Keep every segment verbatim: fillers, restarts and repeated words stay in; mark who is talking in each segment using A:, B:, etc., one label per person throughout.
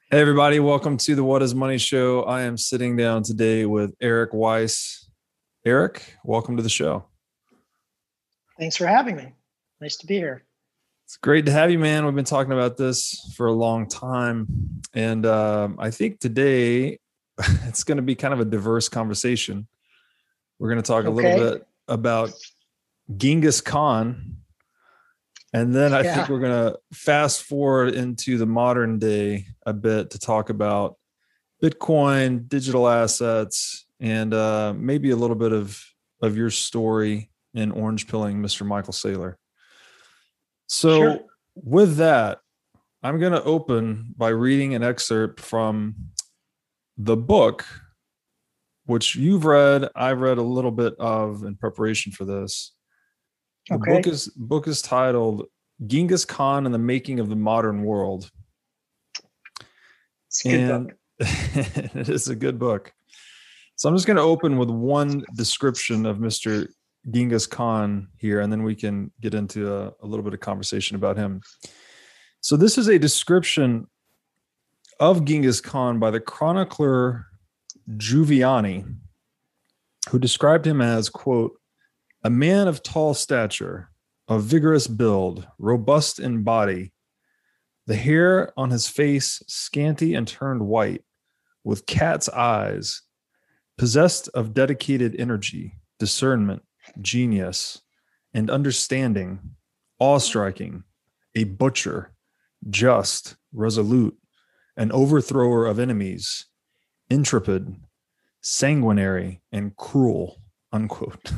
A: Hey everybody, welcome to the What is Money Show. I am sitting down today with Eric Weiss. Eric, welcome to the show.
B: Thanks for having me. Nice to be here.
A: It's great to have you, man. We've been talking about this for a long time. And um, I think today it's going to be kind of a diverse conversation. We're going to talk
B: Okay.
A: a little bit about Genghis Khan. And then I
B: Yeah.
A: think we're going to fast forward into the modern day a bit to talk about Bitcoin, digital assets, and uh, maybe a little bit of, of your story in orange pilling Mister Michael Saylor. So
B: Sure.
A: with that, I'm going to open by reading an excerpt from the book, which you've read. I've read a little bit of in preparation for this. The
B: Okay.
A: book is book is titled Genghis Khan and the Making of the Modern World.
B: It's a good
A: and
B: book.
A: It is a good book. So I'm just going to open with one description of Mister Genghis Khan here, and then we can get into a, a little bit of conversation about him. So this is a description of Genghis Khan by the chronicler Giuviani, who described him as, quote, a man of tall stature, of vigorous build, robust in body, the hair on his face scanty and turned white, with cat's eyes, possessed of dedicated energy, discernment, genius, and understanding, awe-striking, a butcher, just, resolute, an overthrower of enemies, intrepid, sanguinary, and cruel, unquote.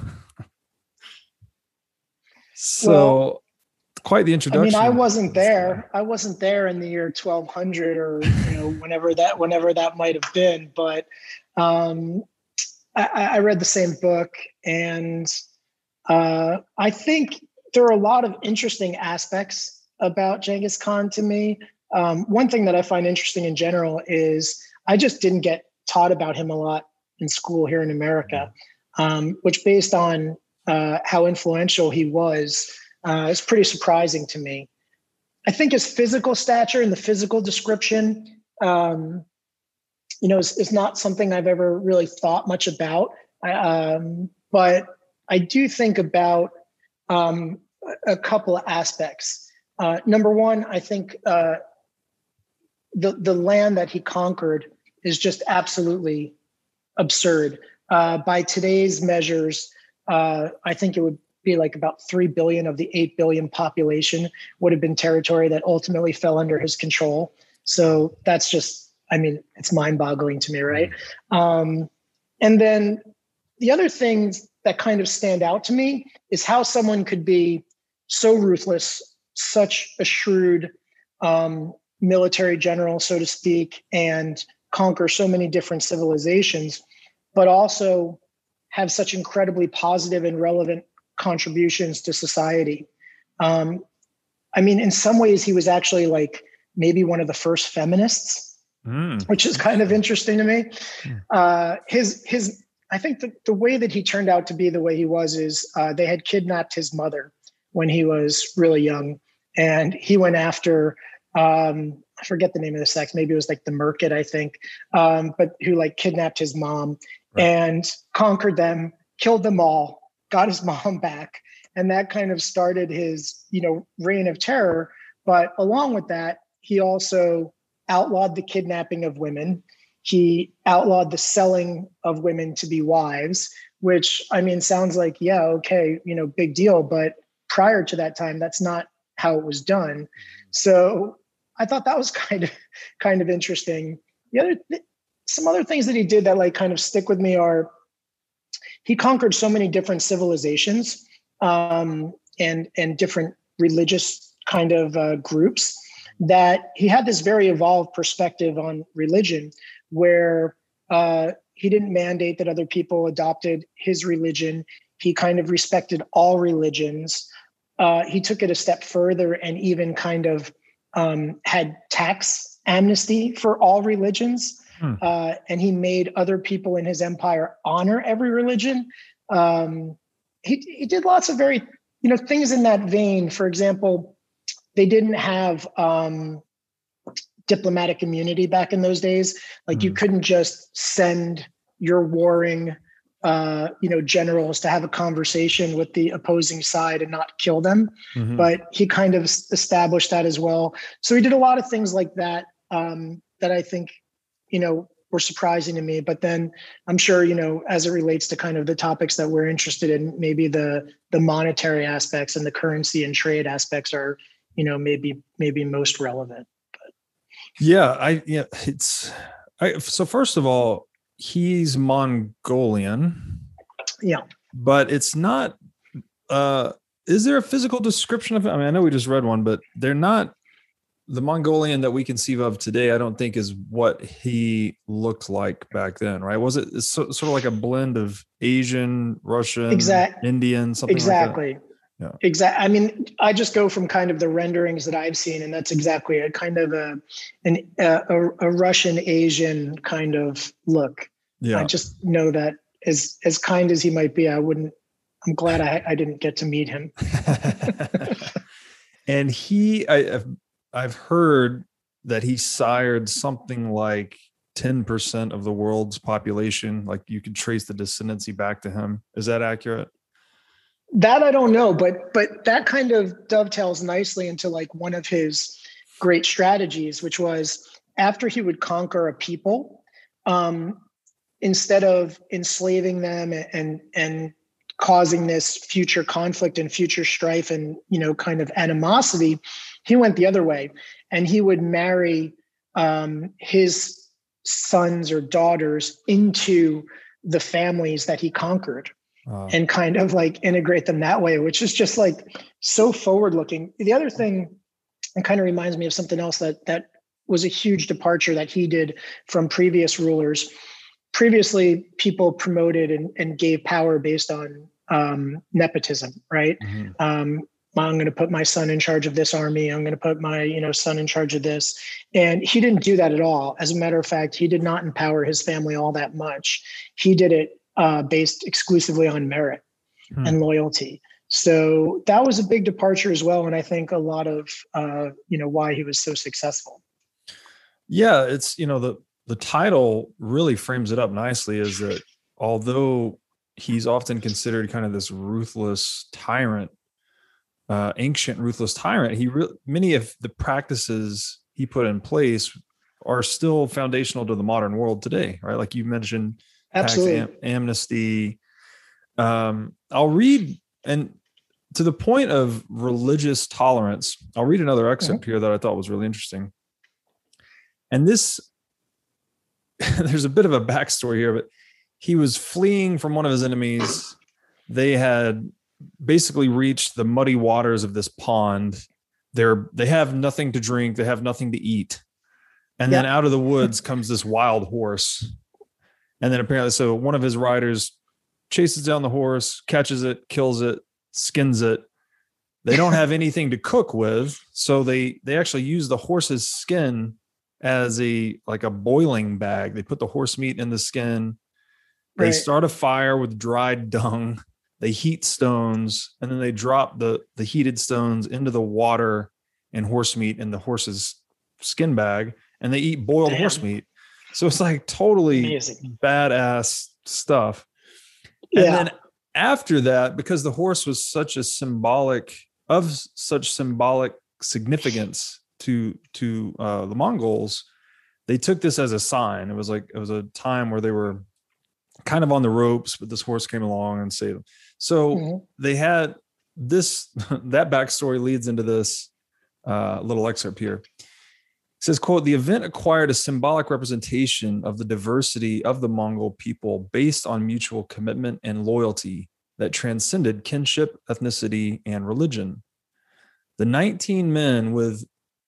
A: So
B: Well,
A: quite the
B: I
A: introduction.
B: mean, I wasn't there. I wasn't there in the year twelve hundred or, you know, whenever that, whenever that might have been. But um, I, I read the same book, and uh, I think there are a lot of interesting aspects about Genghis Khan to me. Um, one thing that I find interesting in general is I just didn't get taught about him a lot in school here in America, um, which based on uh, how influential he was, uh, is pretty surprising to me. I think his physical stature and the physical description, um, you know, is, is not something I've ever really thought much about. I, um, but I do think about um, a couple of aspects. Uh, number one, I think uh, the the land that he conquered is just absolutely absurd. Uh, by today's measures, uh, I think it would be like about three billion of the eight billion population would have been territory that ultimately fell under his control. So that's just, I mean, it's mind boggling to me, right? Um, and then the other things that kind of stand out to me is how someone could be so ruthless, such a shrewd um, military general, so to speak, and conquer so many different civilizations, but also have such incredibly positive and relevant contributions to society. Um, I mean, in some ways, he was actually like maybe one of the first feminists, mm. which is kind of interesting to me. Mm. Uh, his his, I think the, the way that he turned out to be the way he was is uh, they had kidnapped his mother when he was really young, and he went after. Um, I forget the name of the sex. Maybe it was like the Merkid, I think, um, but who like kidnapped his mom right. and conquered them, killed them all, got his mom back. And that kind of started his, you know, reign of terror. But along with that, he also outlawed the kidnapping of women. He outlawed the selling of women to be wives, which, I mean, sounds like, yeah, okay, you know, big deal. But prior to that time, that's not how it was done. So I thought that was kind of kind of interesting. The other th- some other things that he did that like kind of stick with me are he conquered so many different civilizations um, and and different religious kind of uh, groups that he had this very evolved perspective on religion, where uh, he didn't mandate that other people adopted his religion. He kind of respected all religions. Uh, he took it a step further and even kind of um, had tax amnesty for all religions. Hmm. Uh, and he made other people in his empire honor every religion. Um, he, he did lots of very, you know, things in that vein. For example, they didn't have um, diplomatic immunity back in those days. Like
A: Mm.
B: you couldn't just send your warring, uh, you know, generals to have a conversation with the opposing side and not kill them.
A: Mm-hmm.
B: But he kind of established that as well. So he did a lot of things like that um, that I think, you know, were surprising to me. But then I'm sure, you know, as it relates to kind of the topics that we're interested in, maybe the the monetary aspects and the currency and trade aspects are, you know, maybe maybe most relevant. But.
A: Yeah, I yeah, it's I, so first of all, he's Mongolian.
B: Yeah,
A: but it's not. Uh, is there a physical description of it? I mean, I know we just read one, but they're not. The Mongolian that we conceive of today, I don't think is what he looked like back then, right? Was it so, sort of like a blend of Asian, Russian,
B: exactly.
A: Indian, something
B: exactly.
A: like that? Yeah.
B: Exactly. I mean, I just go from kind of the renderings that I've seen, and that's exactly a kind of a an a, a Russian Asian kind of look.
A: Yeah.
B: I just know that as as kind as he might be, I wouldn't. I'm glad I, I didn't get to meet him.
A: And he, I, I've, I've heard that he sired something like ten percent of the world's population. Like you could trace the descendancy back to him. Is that accurate?
B: That I don't know, but but that kind of dovetails nicely into like one of his great strategies, which was after he would conquer a people, um, instead of enslaving them and and, and causing this future conflict and future strife and, you know, kind of animosity, he went the other way, and he would marry um, his sons or daughters into the families that he conquered. Uh, and kind of like integrate them that way, which is just like so forward looking. The other thing, it kind of reminds me of something else that that was a huge departure that he did from previous rulers. Previously, people promoted and, and gave power based on um, nepotism, right? Mm-hmm. Um, I'm going to put my son in charge of this army. I'm going to put my, you know, son in charge of this. And he didn't do that at all. As a matter of fact, he did not empower his family all that much. He did it uh, based exclusively on merit hmm. and loyalty. So that was a big departure as well. And I think a lot of, uh, you know, why he was so successful.
A: Yeah, it's, you know, the, the title really frames it up nicely, is that although he's often considered kind of this ruthless tyrant, uh, ancient ruthless tyrant, he re- many of the practices he put in place are still foundational to the modern world today, right? Like you mentioned,
B: absolutely,
A: tax am- amnesty. Um, I'll read, and to the point of religious tolerance, I'll read another excerpt mm-hmm. here that I thought was really interesting. And this, there's a bit of a backstory here, but he was fleeing from one of his enemies. They had basically reached the muddy waters of this pond. They're, they have nothing to drink. They have nothing to eat. And yep. then out of the woods comes this wild horse. And then apparently, so one of his riders chases down the horse, catches it, kills it, skins it. They don't have anything to cook with. So they, they actually use the horse's skin as a, like a boiling bag. They put the horse meat in the skin. They right. start a fire with dried dung. They heat stones, and then they drop the, the heated stones into the water and horse meat in the horse's skin bag, and they eat boiled Damn. horse meat. So it's like totally Amazing. badass stuff. And yeah. then after that, because the horse was such a symbolic of such symbolic significance to, to uh, the Mongols, they took this as a sign. It was like, it was a time where they were kind of on the ropes, but this horse came along and saved them. So mm-hmm. they had this, that backstory leads into this uh, little excerpt here. It says, quote, "The event acquired a symbolic representation of the diversity of the Mongol people based on mutual commitment and loyalty that transcended kinship, ethnicity, and religion. The nineteen men with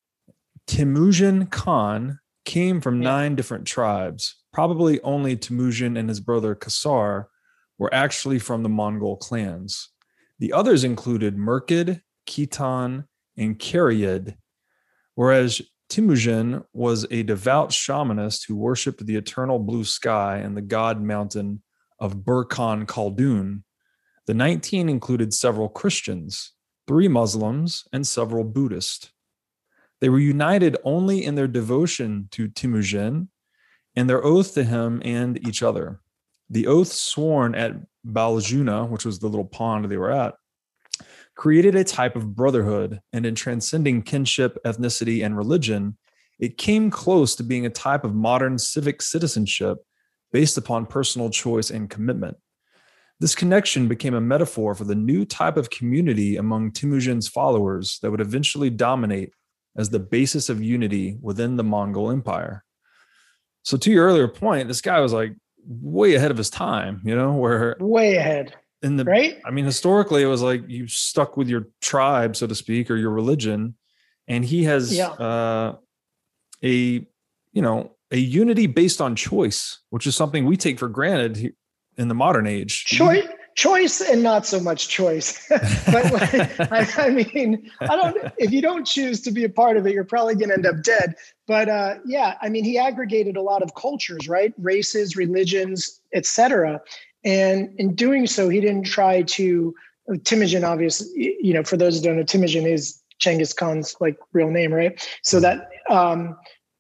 A: Temujin Khan came from yeah. nine different tribes. Probably only Temujin and his brother Kasar were actually from the Mongol clans. The others included Merkid, Khitan, and Karyid, whereas Temujin was a devout shamanist who worshipped the eternal blue sky and the god mountain of Burkhan Khaldun. The nineteen included several Christians, three Muslims, and several Buddhists. They were united only in their devotion to Temujin and their oath to him and each other. The oath sworn at Baljuna, which was the little pond they were at, created a type of brotherhood, and in transcending kinship, ethnicity, and religion, it came close to being a type of modern civic citizenship based upon personal choice and commitment. This connection became a metaphor for the new type of community among Temujin's followers that would eventually dominate as the basis of unity within the Mongol Empire. So to your earlier point, this guy was like way ahead of his time, you know, where
B: way ahead.
A: In the,
B: right?
A: I mean, historically, it was like you stuck with your tribe, so to speak, or your religion, and he has
B: yeah.
A: uh, a, you know, a unity based on choice, which is something we take for granted in the modern age.
B: Choice, choice, and not so much choice. But like, I, I mean, I don't. If you don't choose to be a part of it, you're probably going to end up dead. But uh, yeah, I mean, he aggregated a lot of cultures, right? Races, religions, et cetera. And in doing so, he didn't try to, Temujin, obviously, you know, for those who don't know, Temujin is Genghis Khan's like real name, right? So that, um,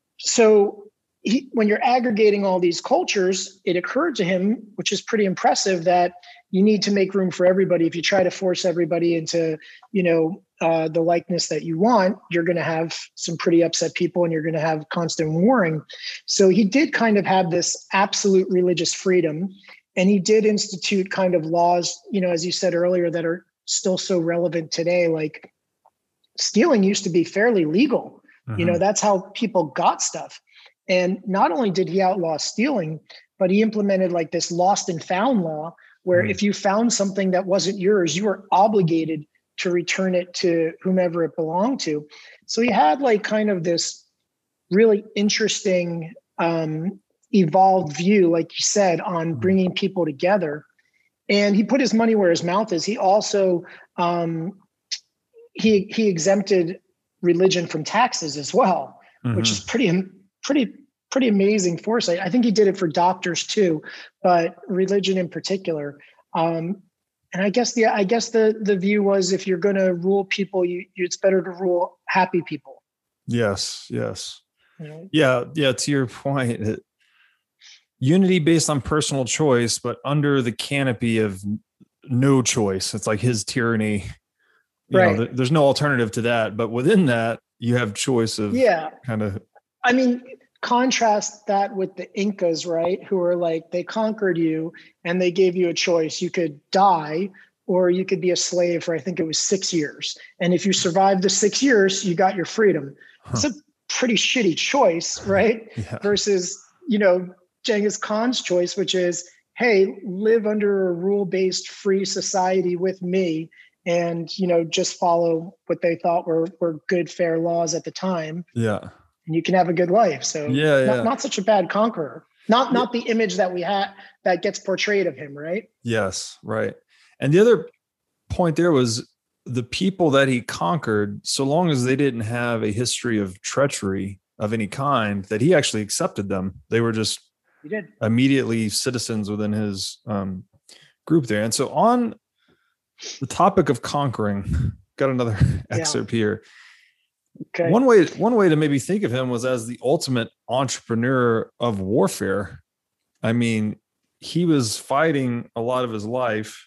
B: so he, when you're aggregating all these cultures, it occurred to him, which is pretty impressive, that you need to make room for everybody. If you try to force everybody into, you know, uh, the likeness that you want, you're going to have some pretty upset people and you're going to have constant warring. So he did kind of have this absolute religious freedom. And he did institute kind of laws, you know, as you said earlier, that are still so relevant today. Like stealing used to be fairly legal. Mm-hmm. You know, that's how people got stuff. And not only did he outlaw stealing, but he implemented like this lost and found law, where mm-hmm. if you found something that wasn't yours, you were obligated to return it to whomever it belonged to. So he had like kind of this really interesting, um, evolved view, like you said, on bringing people together. And he put his money where his mouth is. He also, um, he, he exempted religion from taxes as well, mm-hmm. which is pretty, pretty, pretty amazing foresight. I think he did it for doctors too, but religion in particular. Um, and I guess the, I guess the, the view was, if you're going to rule people, you, you, it's better to rule happy people.
A: Yes. Yes.
B: You know?
A: Yeah. Yeah. To your point, it, unity based on personal choice, but under the canopy of no choice. It's like his tyranny. You
B: right.
A: know, there's no alternative to that. But within that, you have choice of
B: yeah.
A: kind of.
B: I mean, contrast that with the Incas, right? Who were like, they conquered you and they gave you a choice. You could die or you could be a slave for, I think it was six years. And if you survived the six years, you got your freedom. Huh. It's a pretty shitty choice, right? Yeah. Versus, you know, Genghis Khan's choice, which is, hey, live under a rule-based free society with me and, you know, just follow what they thought were, were good, fair laws at the time.
A: Yeah.
B: And you can have a good life. So
A: yeah, yeah.
B: Not, not such a bad conqueror. Not, not the image that we had that gets portrayed of him, right?
A: Yes, right. And the other point there was the people that he conquered, so long as they didn't have a history of treachery of any kind, that he actually accepted them. They were just
B: He did.
A: immediately citizens within his um, group there. And so on the topic of conquering, got another excerpt yeah. here.
B: Okay.
A: One way, one way to maybe think of him was as the ultimate entrepreneur of warfare. I mean, he was fighting a lot of his life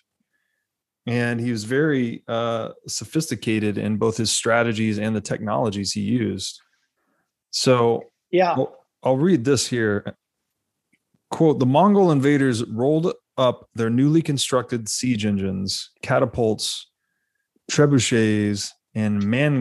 A: and he was very uh, sophisticated in both his strategies and the technologies he used. So
B: yeah,
A: I'll, I'll read this here. Quote, the Mongol invaders rolled up their newly constructed siege engines, catapults, trebuchets, and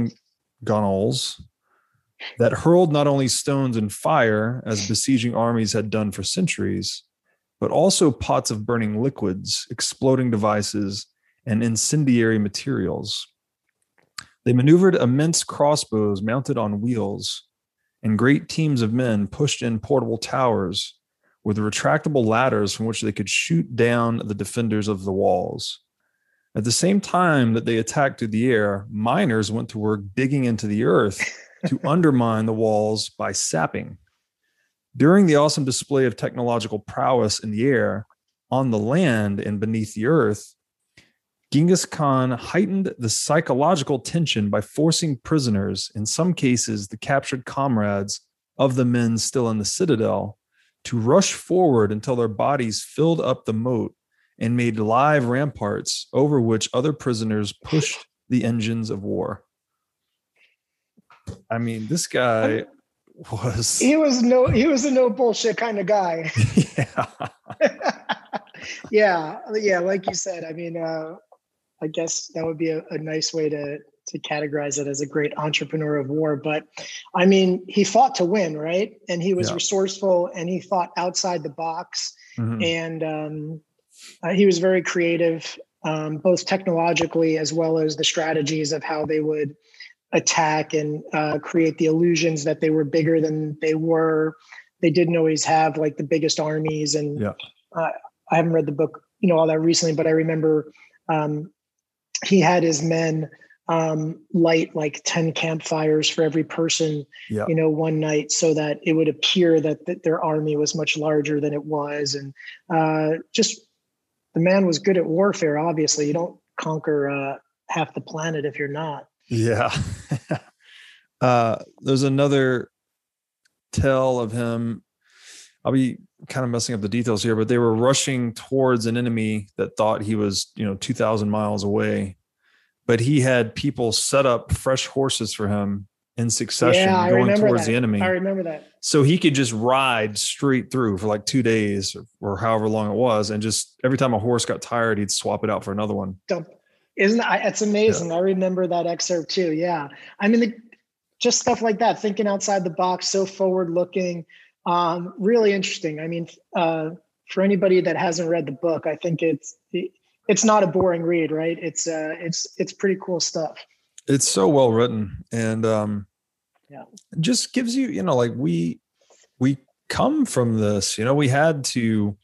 A: mangonels that hurled not only stones and fire, as besieging armies had done for centuries, but also pots of burning liquids, exploding devices, and incendiary materials. They maneuvered immense crossbows mounted on wheels, and great teams of men pushed in portable towers with retractable ladders from which they could shoot down the defenders of the walls. At the same time that they attacked through the air, miners went to work digging into the earth to undermine the walls by sapping. During the awesome display of technological prowess in the air, on the land and beneath the earth, Genghis Khan heightened the psychological tension by forcing prisoners, in some cases the captured comrades of the men still in the citadel, to rush forward until their bodies filled up the moat and made live ramparts over which other prisoners pushed the engines of war. I mean, this guy was...
B: He was no, he was a no bullshit kind of guy.
A: Yeah.
B: yeah. Yeah. Like you said, I mean, uh, I guess that would be a, a nice way to, to categorize it as a great entrepreneur of war. But I mean, he fought to win, right? And he was yeah. resourceful, and he thought outside the box. Mm-hmm. And um, uh, he was very creative, um, both technologically as well as the strategies of how they would attack and uh, create the illusions that they were bigger than they were. They didn't always have like the biggest armies. And
A: yeah.
B: uh, I haven't read the book, you know, all that recently, but I remember um, he had his men um, light like ten campfires for every person,
A: yeah.
B: you know, one night, so that it would appear that, that their army was much larger than it was. And uh, just the man was good at warfare. Obviously, you don't conquer uh, half the planet if you're not.
A: Yeah. uh, there's another tale of him. I'll be kind of messing up the details here, but they were rushing towards an enemy that thought he was, you know, two thousand miles away, but he had people set up fresh horses for him in succession
B: yeah,
A: going towards
B: that.
A: the enemy.
B: I remember that.
A: So he could just ride straight through for like two days or, or however long it was. And just every time a horse got tired, he'd swap it out for another one.
B: Dump. Isn't that, it's amazing. Yeah. I remember that excerpt too. Yeah. I mean, the, just stuff like that, thinking outside the box, so forward looking, um, really interesting. I mean, uh, for anybody that hasn't read the book, I think it's, it's not a boring read, right? It's, uh, it's, it's pretty cool stuff.
A: It's so well written, and, um,
B: yeah,
A: just gives you, you know, like we, we come from this, you know, we had to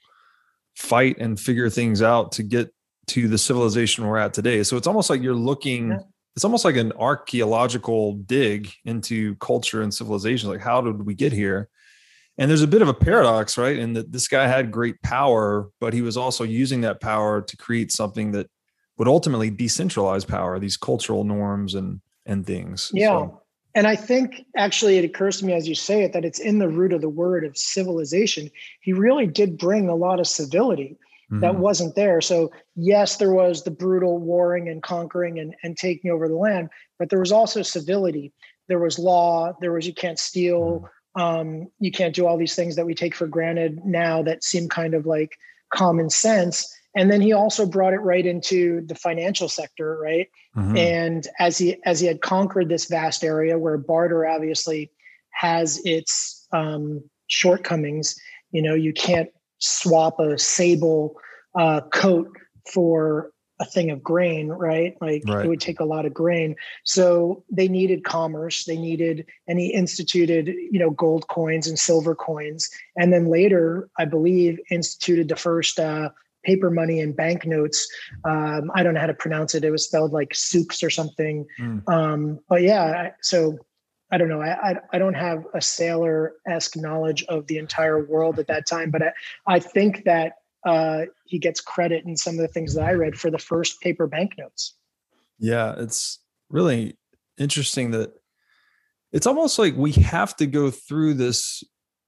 A: fight and figure things out to get to the civilization we're at today. So it's almost like you're looking, yeah. it's almost like an archaeological dig into culture and civilization. Like, how did we get here? And there's a bit of a paradox, right? In that this guy had great power, but he was also using that power to create something that would ultimately decentralize power, these cultural norms and, and things.
B: Yeah.
A: So,
B: and I think actually it occurs to me as you say it, that it's in the root of the word of civilization. He really did bring a lot of civility that mm-hmm. wasn't there. So yes, there was the brutal warring and conquering and, and taking over the land, but there was also civility. There was law. There was, you can't steal. Mm-hmm. Um, you can't do all these things that we take for granted now that seem kind of like common sense. And then he also brought it right into the financial sector, right? Mm-hmm. And as he as he had conquered this vast area where barter obviously has its um, shortcomings, you know, you can't swap a sable uh, coat for a thing of grain, right? Like right. It would take a lot of grain. So they needed commerce. They needed, and he instituted, you know, gold coins and silver coins. And then later, I believe, instituted the first uh, paper money and banknotes. Um, I don't know how to pronounce it. It was spelled like souks or something. Mm. Um, but yeah, so I don't know. I, I I don't have a sailor-esque knowledge of the entire world at that time, but I, I think that uh, he gets credit in some of the things that I read for the first paper banknotes.
A: Yeah, it's really interesting that it's almost like we have to go through this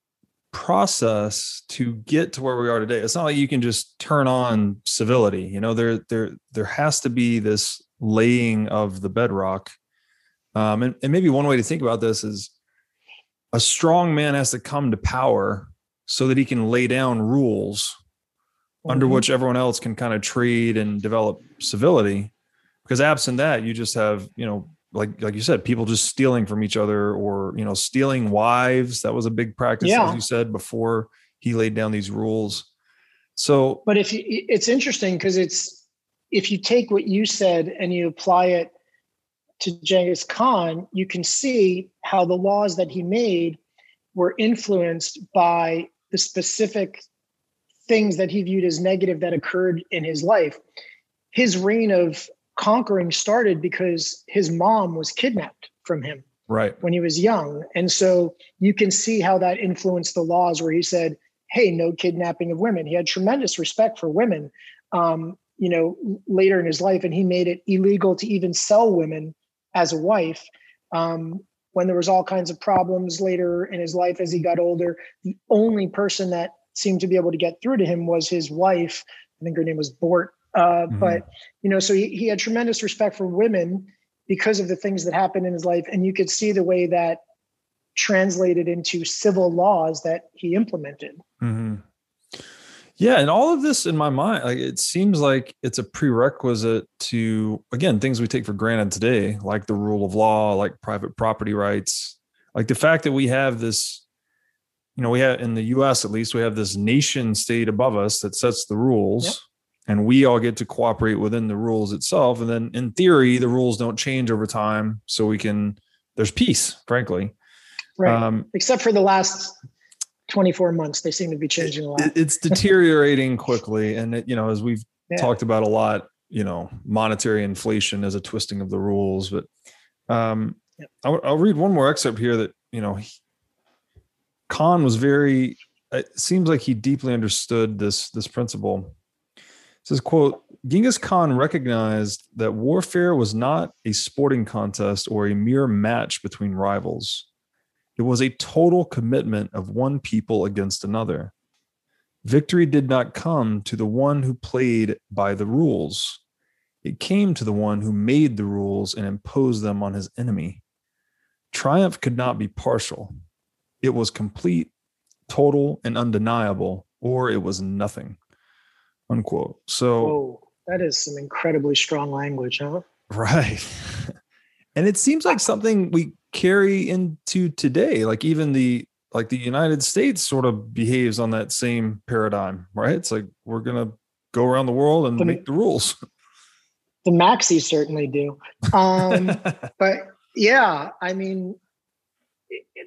A: process to get to where we are today. It's not like you can just turn on civility. You know, there there there has to be this laying of the bedrock. Um, and, and maybe one way to think about this is a strong man has to come to power so that he can lay down rules mm-hmm. under which everyone else can kind of trade and develop civility. Because absent that, you just have, you know, like, like you said, people just stealing from each other, or, you know, stealing wives. That was a big practice, yeah. as you said, before he laid down these rules. So,
B: but if you, it's interesting because it's, if you take what you said and you apply it to Genghis Khan, you can see how the laws that he made were influenced by the specific things that he viewed as negative that occurred in his life. His reign of conquering started because his mom was kidnapped from him
A: right
B: when he was young. And so you can see how that influenced the laws where he said, hey, no kidnapping of women. He had tremendous respect for women. Um, you know, later in his life, and he made it illegal to even sell women as a wife. Um, when there was all kinds of problems later in his life as he got older, the only person that seemed to be able to get through to him was his wife. I think her name was Bort. Uh, mm-hmm. But, you know, so he, he had tremendous respect for women because of the things that happened in his life. And you could see the way that translated into civil laws that he implemented.
A: Mm-hmm. Yeah. And all of this in my mind, like, it seems like it's a prerequisite to, again, things we take for granted today, like the rule of law, like private property rights, like the fact that we have this, you know, we have in the U S, at least, we have this nation state above us that sets the rules. Yep. And we all get to cooperate within the rules itself. And then in theory, the rules don't change over time. So we can, there's peace, frankly.
B: Right. Um, Except for the last twenty-four months, they seem to be changing a lot.
A: It, it's deteriorating quickly. And, it, you know, as we've yeah. talked about a lot, you know, monetary inflation is a twisting of the rules. But um, yep. I'll, I'll read one more excerpt here that, you know, he, Khan was very, it seems like he deeply understood this, this principle. It says, quote, Genghis Khan recognized that warfare was not a sporting contest or a mere match between rivals. It was a total commitment of one people against another. Victory did not come to the one who played by the rules. It came to the one who made the rules and imposed them on his enemy. Triumph could not be partial. It was complete, total, and undeniable, or it was nothing. Unquote. So,
B: whoa, that is some incredibly strong language, huh?
A: Right. And it seems like something we carry into today. Like even the, like the United States sort of behaves on that same paradigm, right? It's like, we're going to go around the world and the, make the rules.
B: The Maxis certainly do. Um, but yeah, I mean, it, it,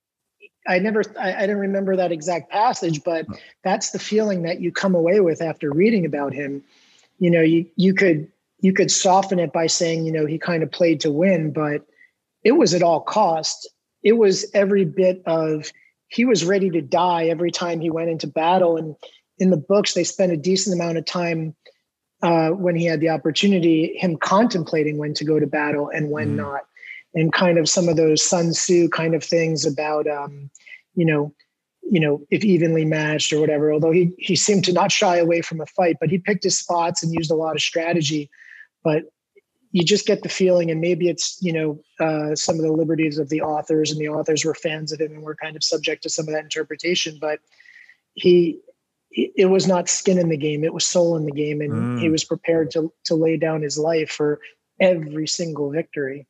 B: I never, I, I didn't remember that exact passage, but that's the feeling that you come away with after reading about him. You know, you, you could, you could soften it by saying, you know, he kind of played to win, but it was at all cost. It was every bit of, he was ready to die every time he went into battle. And in the books, they spent a decent amount of time uh, when he had the opportunity, him contemplating when to go to battle and when mm. not. And kind of some of those Sun Tzu kind of things about, um, you know, you know, if evenly matched or whatever, although he, he seemed to not shy away from a fight, but he picked his spots and used a lot of strategy. But you just get the feeling, and maybe it's, you know, uh, some of the liberties of the authors, and the authors were fans of him and were kind of subject to some of that interpretation, but he, it was not skin in the game. It was soul in the game. And mm. he was prepared to, to lay down his life for every single victory.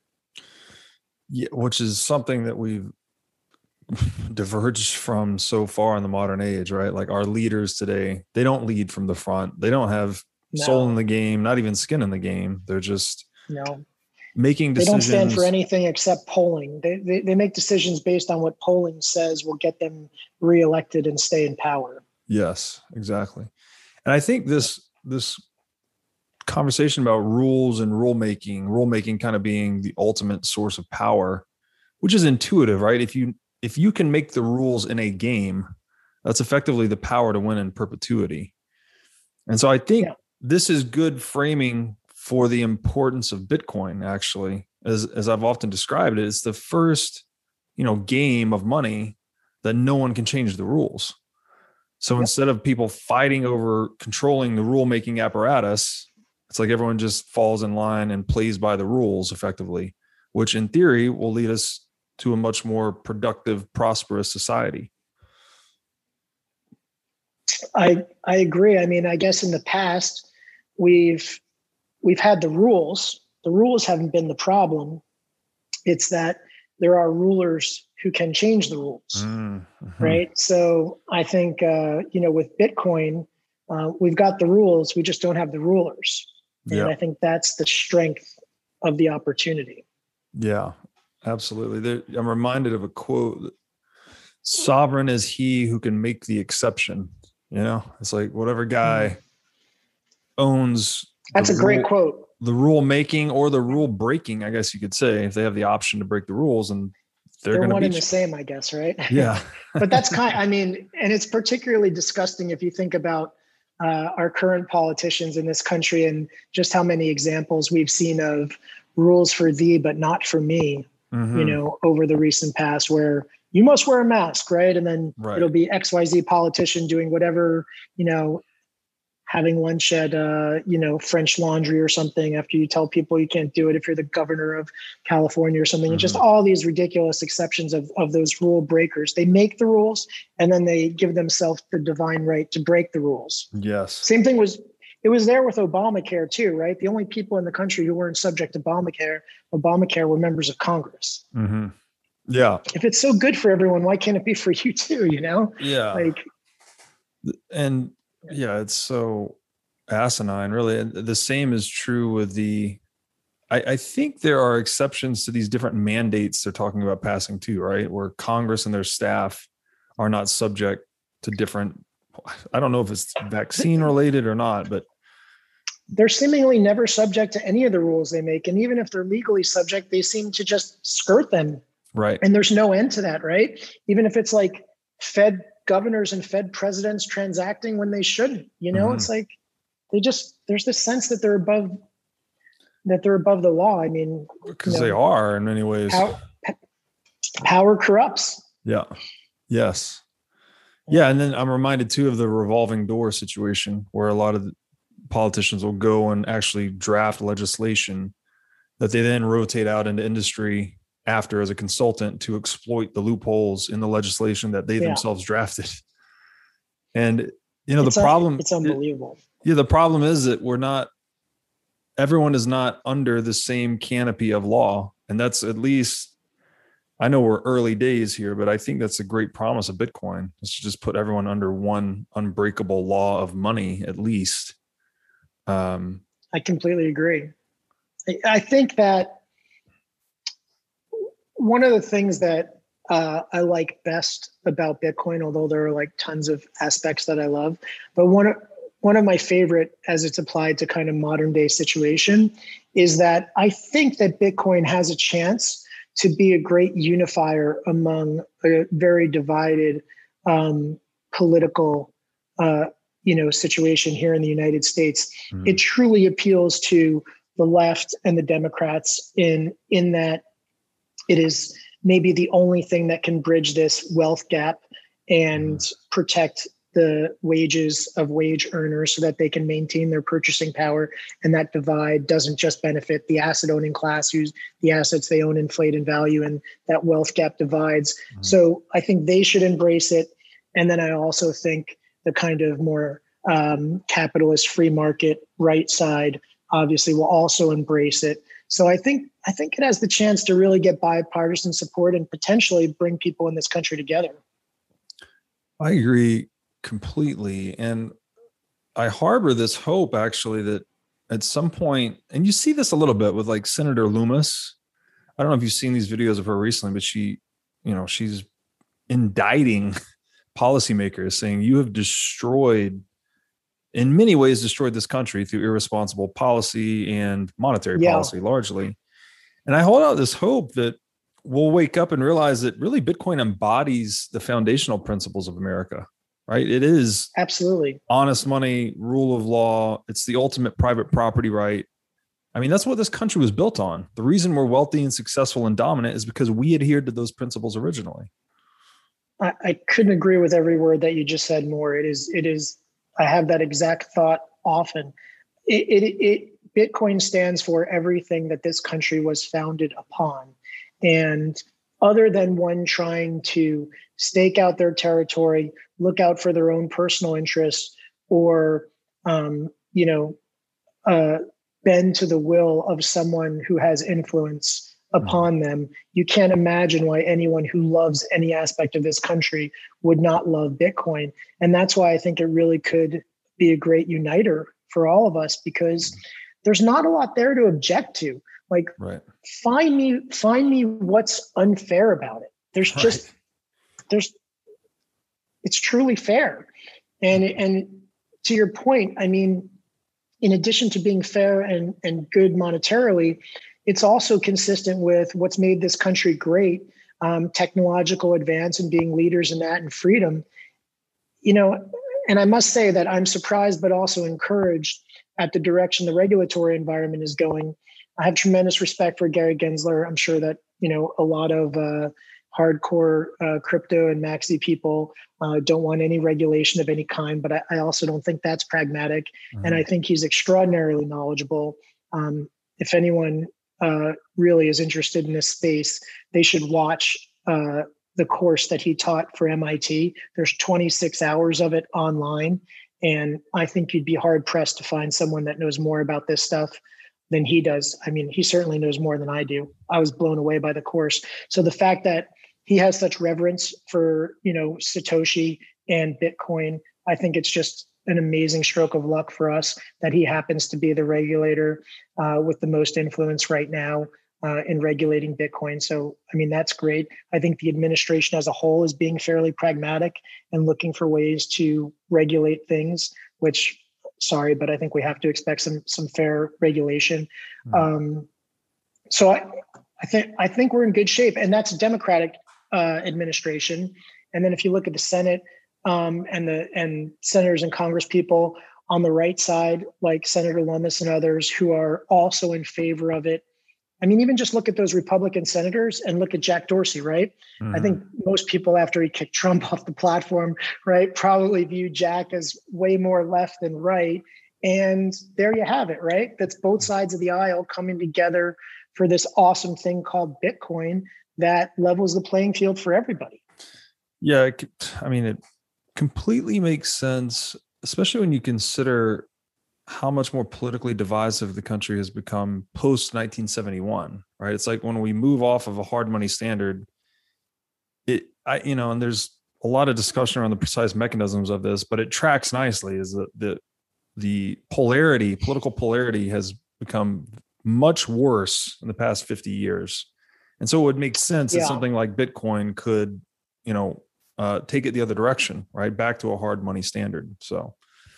A: Yeah, which is something that we've diverged from so far in the modern age, right? Like our leaders today, they don't lead from the front. They don't have no. soul in the game, not even skin in the game. They're just
B: no
A: making decisions.
B: They don't stand for anything except polling. They, they they make decisions based on what polling says will get them reelected and stay in power.
A: Yes, exactly. And I think this this conversation about rules and rulemaking, rulemaking kind of being the ultimate source of power, which is intuitive, right? If you if you can make the rules in a game, that's effectively the power to win in perpetuity. And so I think yeah. this is good framing for the importance of Bitcoin, actually. As as I've often described it, it's the first, you know, game of money that no one can change the rules. So yeah. instead of people fighting over controlling the rule-making apparatus, it's like everyone just falls in line and plays by the rules effectively, which in theory will lead us to a much more productive, prosperous society.
B: I I agree. I mean, I guess in the past we've we've had the rules. The rules haven't been the problem. It's that there are rulers who can change the rules, mm-hmm. right? So I think uh, you know, with Bitcoin, uh, we've got the rules. We just don't have the rulers. And yeah. I think that's the strength of the opportunity.
A: Yeah, absolutely. There, I'm reminded of a quote: "Sovereign is he who can make the exception." You know, it's like whatever guy mm. owns.
B: That's a
A: rule,
B: great quote.
A: The rule making or the rule breaking, I guess you could say, if they have the option to break the rules, and they're, they're
B: one
A: be
B: and the same, I guess, right?
A: Yeah.
B: But that's kind. I mean, and it's particularly disgusting if you think about uh, our current politicians in this country and just how many examples we've seen of rules for thee, but not for me,
A: Mm-hmm.
B: you know, over the recent past where you must wear a mask, right? And then
A: Right.
B: it'll be X Y Z politician doing whatever, you know, having lunch at, uh, you know, French Laundry or something after you tell people you can't do it if you're the governor of California or something. Mm-hmm. And just all these ridiculous exceptions of, of those rule breakers. They make the rules and then they give themselves the divine right to break the rules.
A: Yes.
B: Same thing was, it was there with Obamacare too, right? The only people in the country who weren't subject to Obamacare, Obamacare were members of Congress.
A: Mm-hmm. Yeah.
B: If it's so good for everyone, why can't it be for you too? You know?
A: Yeah.
B: Like,
A: and yeah, it's so asinine, really. And the same is true with the, I, I think there are exceptions to these different mandates they're talking about passing too, right? Where Congress and their staff are not subject to different, I don't know if it's vaccine related or not, but
B: they're seemingly never subject to any of the rules they make. And even if they're legally subject, they seem to just skirt them.
A: Right.
B: And there's no end to that, right? Even if it's like Fed governors and Fed presidents transacting when they shouldn't, you know, mm-hmm. It's like they just, there's this sense that they're above, that they're above the law. I mean,
A: because
B: you know,
A: they are in many ways.
B: Power, power corrupts.
A: Yeah. Yes. Yeah. And then I'm reminded too of the revolving door situation where a lot of politicians will go and actually draft legislation that they then rotate out into industry after as a consultant to exploit the loopholes in the legislation that they yeah. themselves drafted. And, you know,
B: it's
A: the
B: un-
A: problem,
B: it's unbelievable.
A: It, yeah. The problem is that we're not, everyone is not under the same canopy of law. And that's at least, I know we're early days here, but I think that's a great promise of Bitcoin is to just put everyone under one unbreakable law of money, at least. Um,
B: I completely agree. I, I think that one of the things that uh, I like best about Bitcoin, although there are like tons of aspects that I love, but one of one of my favorite as it's applied to kind of modern day situation is that I think that Bitcoin has a chance to be a great unifier among a very divided um, political uh, you know, situation here in the United States. Mm. It truly appeals to the left and the Democrats in in that it is maybe the only thing that can bridge this wealth gap and mm. protect the wages of wage earners so that they can maintain their purchasing power. And that divide doesn't just benefit the asset owning class whose the assets they own inflate in value, and that wealth gap divides. Mm. So I think they should embrace it. And then I also think the kind of more um, capitalist free market right side obviously will also embrace it. So I think I think it has the chance to really get bipartisan support and potentially bring people in this country together.
A: I agree completely. And I harbor this hope actually that at some point, and you see this a little bit with like Senator Loomis. I don't know if you've seen these videos of her recently, but she, you know, she's indicting policymakers saying you have destroyed, in many ways, destroyed this country through irresponsible policy and monetary yeah. policy largely. And I hold out this hope that we'll wake up and realize that really Bitcoin embodies the foundational principles of America, right? It is
B: absolutely
A: honest money, rule of law. It's the ultimate private property right. I mean, that's what this country was built on. The reason we're wealthy and successful and dominant is because we adhered to those principles originally.
B: I, I couldn't agree with every word that you just said more. It is, it is, I have that exact thought often. It, it, it Bitcoin stands for everything that this country was founded upon. And other than one trying to stake out their territory, look out for their own personal interests, or, um, you know, uh, bend to the will of someone who has influence upon them, you can't imagine why anyone who loves any aspect of this country would not love Bitcoin. And that's why I think it really could be a great uniter for all of us, because there's not a lot there to object to. Like,
A: right.
B: find me, find me what's unfair about it. There's
A: right.
B: just, there's, it's truly fair. And, and to your point, I mean, in addition to being fair and, and good monetarily, it's also consistent with what's made this country great, um, technological advance and being leaders in that and freedom. You know, and I must say that I'm surprised, but also encouraged at the direction the regulatory environment is going. I have tremendous respect for Gary Gensler. I'm sure that, you know, a lot of uh, hardcore uh, crypto and maxi people uh, don't want any regulation of any kind, but I, I also don't think that's pragmatic. Mm-hmm. And I think he's extraordinarily knowledgeable. Um, if anyone uh, really is interested in this space, they should watch uh, the course that he taught for M I T. There's twenty-six hours of it online. And I think you'd be hard pressed to find someone that knows more about this stuff than he does. I mean, he certainly knows more than I do. I was blown away by the course. So the fact that he has such reverence for, you know, Satoshi and Bitcoin, I think it's just an amazing stroke of luck for us that he happens to be the regulator uh, with the most influence right now uh, in regulating Bitcoin. So, I mean, that's great. I think the administration as a whole is being fairly pragmatic and looking for ways to regulate things, which, sorry, but I think we have to expect some some fair regulation. Mm. Um, so I, I think I think we're in good shape, and that's a Democratic uh, administration. And then if you look at the Senate um, and the and senators and Congress people on the right side, like Senator Lummis and others, who are also in favor of it. I mean, even just look at those Republican senators and look at Jack Dorsey, right? Mm-hmm. I think most people, after he kicked Trump off the platform, right, probably view Jack as way more left than right. And there you have it, right? That's both sides of the aisle coming together for this awesome thing called Bitcoin that levels the playing field for everybody.
A: Yeah, I mean, it completely makes sense, especially when you consider how much more politically divisive the country has become post nineteen seventy-one, right? It's like when we move off of a hard money standard, it, I, you know, and there's a lot of discussion around the precise mechanisms of this, but it tracks nicely is that the, the polarity, political polarity has become much worse in the past fifty years. And so it would make sense yeah. that something like Bitcoin could, you know, uh, take it the other direction, right? Back to a hard money standard. So.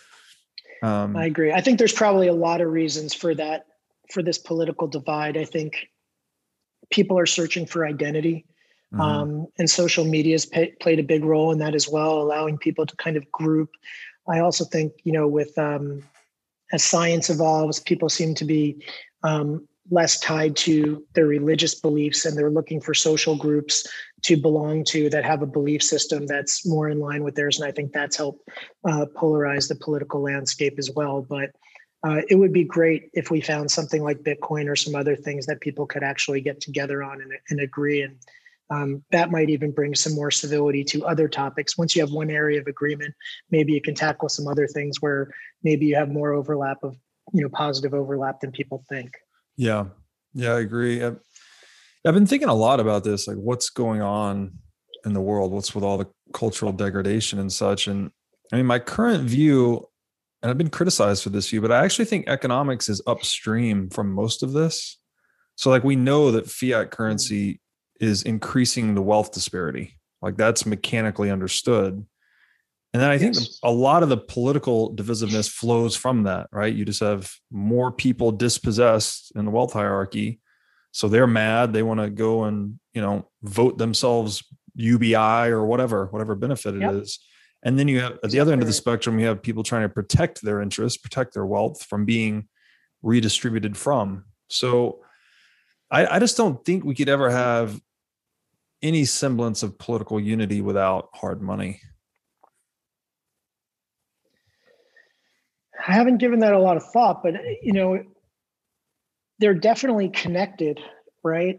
A: Um,
B: I agree. I think there's probably a lot of reasons for that, for this political divide. I think people are searching for identity, mm-hmm. um, and social media has pay, played a big role in that as well, allowing people to kind of group. I also think, you know, with um, as science evolves, people seem to be um, less tied to their religious beliefs, and they're looking for social groups to belong to that have a belief system that's more in line with theirs. And I think that's helped uh, polarize the political landscape as well. But uh, it would be great if we found something like Bitcoin or some other things that people could actually get together on and, and agree. And um, that might even bring some more civility to other topics. Once you have one area of agreement, maybe you can tackle some other things where maybe you have more overlap of, you know, positive overlap than people think.
A: Yeah. Yeah, I agree. I've, I've been thinking a lot about this, like what's going on in the world, what's with all the cultural degradation and such. And I mean, my current view, and I've been criticized for this view, but I actually think economics is upstream from most of this. So like we know that fiat currency is increasing the wealth disparity. Like that's mechanically understood. And then I think yes. a lot of the political divisiveness flows from that, right? You just have more people dispossessed in the wealth hierarchy. So they're mad. They want to go and, you know, vote themselves U B I or whatever, whatever benefit it yep. is. And then you have at the other end of the spectrum, you have people trying to protect their interests, protect their wealth from being redistributed from. So I, I just don't think we could ever have any semblance of political unity without hard money.
B: I haven't given that a lot of thought, but, you know, they're definitely connected, right?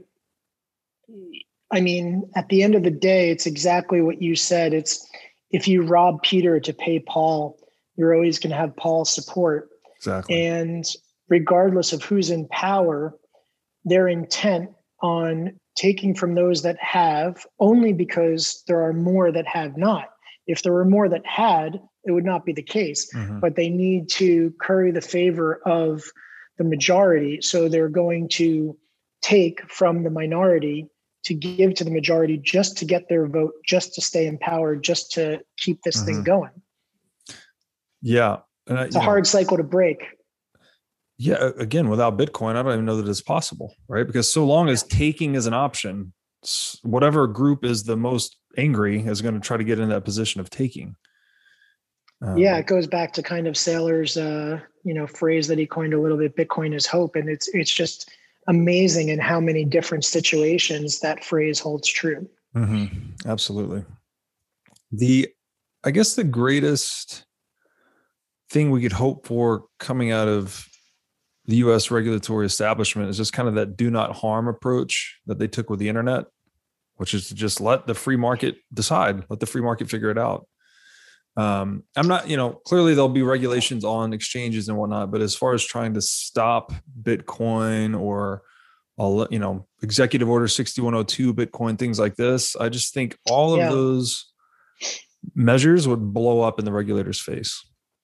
B: I mean, at the end of the day, it's exactly what you said. It's if you rob Peter to pay Paul, you're always going to have Paul's support.
A: Exactly.
B: And regardless of who's in power, they're intent on taking from those that have only because there are more that have not. If there were more that had, it would not be the case, mm-hmm. but they need to curry the favor of the majority. So they're going to take from the minority to give to the majority just to get their vote, just to stay in power, just to keep this mm-hmm. thing going.
A: Yeah.
B: And I, it's a hard know, cycle to break.
A: Yeah. Again, without Bitcoin, I don't even know that it's possible, right? Because so long as taking is an option, whatever group is the most angry is going to try to get in that position of taking.
B: Yeah,
A: Um,
B: it goes back to kind of Saylor's, uh, you know, phrase that he coined a little bit, Bitcoin is hope. And it's, it's just amazing in how many different situations that phrase holds true.
A: mhm, absolutely. The, I guess the greatest thing we could hope for coming out of the U S regulatory establishment is just kind of that do not harm approach that they took with the internet, which is to just let the free market decide, let the free market figure it out. Um, I'm not, you know, clearly there'll be regulations on exchanges and whatnot, but as far as trying to stop Bitcoin or, you know, executive order sixty-one oh two Bitcoin, things like this, I just think all of
B: Yeah.
A: those measures would blow up in the regulator's face.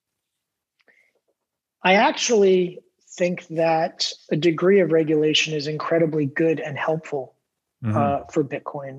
B: I actually think that a degree of regulation is incredibly good and helpful
A: Mm-hmm.
B: uh, for Bitcoin.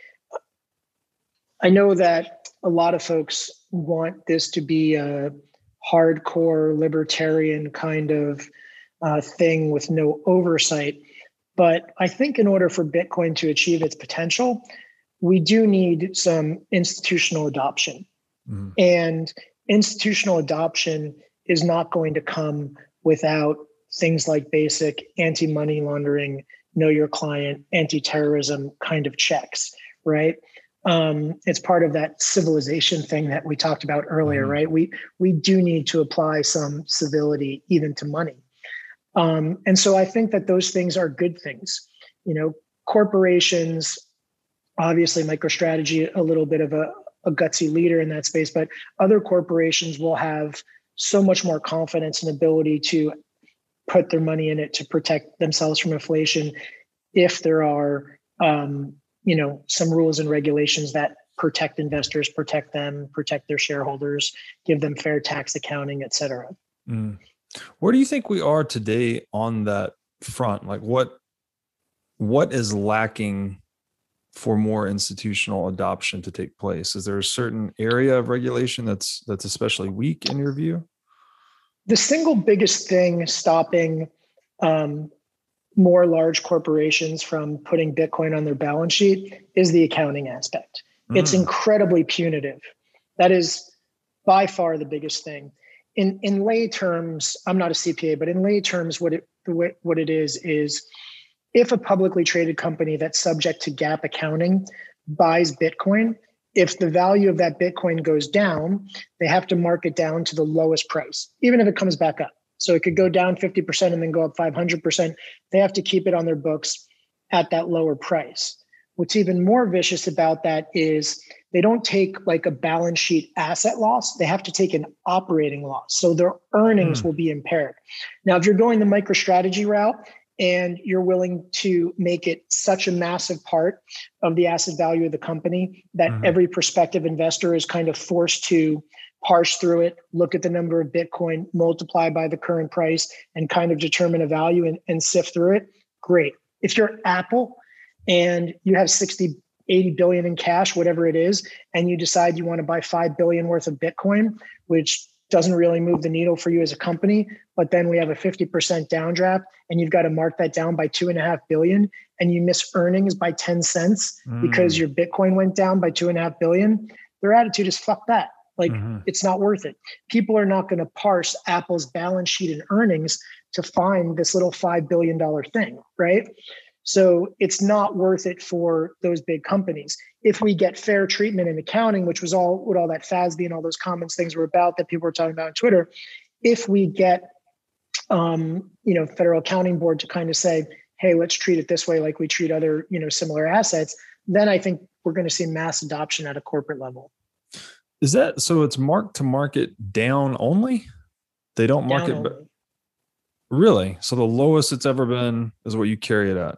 B: I know that a lot of folks want this to be a hardcore libertarian kind of uh, thing with no oversight. But I think in order for Bitcoin to achieve its potential, we do need some institutional adoption. Mm-hmm. And institutional adoption is not going to come without things like basic anti-money laundering, know your client, anti-terrorism kind of checks, right? Um, it's part of that civilization thing that we talked about earlier, mm-hmm. right? We we do need to apply some civility even to money. Um, and so I think that those things are good things. You know, corporations, obviously MicroStrategy, a little bit of a, a gutsy leader in that space, but other corporations will have so much more confidence and ability to put their money in it to protect themselves from inflation if there are, um, you know, some rules and regulations that protect investors, protect them, protect their shareholders, give them fair tax accounting, et cetera.
A: Mm. Where do you think we are today on that front? Like what, what is lacking for more institutional adoption to take place? Is there a certain area of regulation that's that's especially weak in your view?
B: The single biggest thing stopping um, more large corporations from putting Bitcoin on their balance sheet is the accounting aspect. Mm. It's incredibly punitive. That is by far the biggest thing. In in lay terms, I'm not a C P A, but in lay terms, what it what it is is if a publicly traded company that's subject to GAAP accounting buys Bitcoin, if the value of that Bitcoin goes down, they have to mark it down to the lowest price, even if it comes back up. So it could go down fifty percent and then go up five hundred percent. They have to keep it on their books at that lower price. What's even more vicious about that is they don't take like a balance sheet asset loss. They have to take an operating loss. So their earnings mm. will be impaired. Now, if you're going the MicroStrategy route, and you're willing to make it such a massive part of the asset value of the company that mm-hmm. every prospective investor is kind of forced to parse through it, look at the number of Bitcoin, multiply by the current price, and kind of determine a value and, and sift through it, great. If you're Apple and you have sixty, eighty billion in cash, whatever it is, and you decide you want to buy five billion worth of Bitcoin, which doesn't really move the needle for you as a company, but then we have a fifty percent downdraft and you've got to mark that down by two and a half billion and you miss earnings by ten cents mm. because your Bitcoin went down by two and a half billion. Their attitude is fuck that. Like mm-hmm. it's not worth it. People are not going to parse Apple's balance sheet and earnings to find this little five billion dollars thing, right? So it's not worth it for those big companies. If we get fair treatment in accounting, which was all what all that F A S B and all those comments things were about that people were talking about on Twitter, if we get, um, you know, Federal Accounting Board to kind of say, hey, let's treat it this way like we treat other, you know, similar assets, then I think we're going to see mass adoption at a corporate level.
A: Is that, so it's mark to market down only? They don't mark it, but really? So the lowest it's ever been is what you carry it at?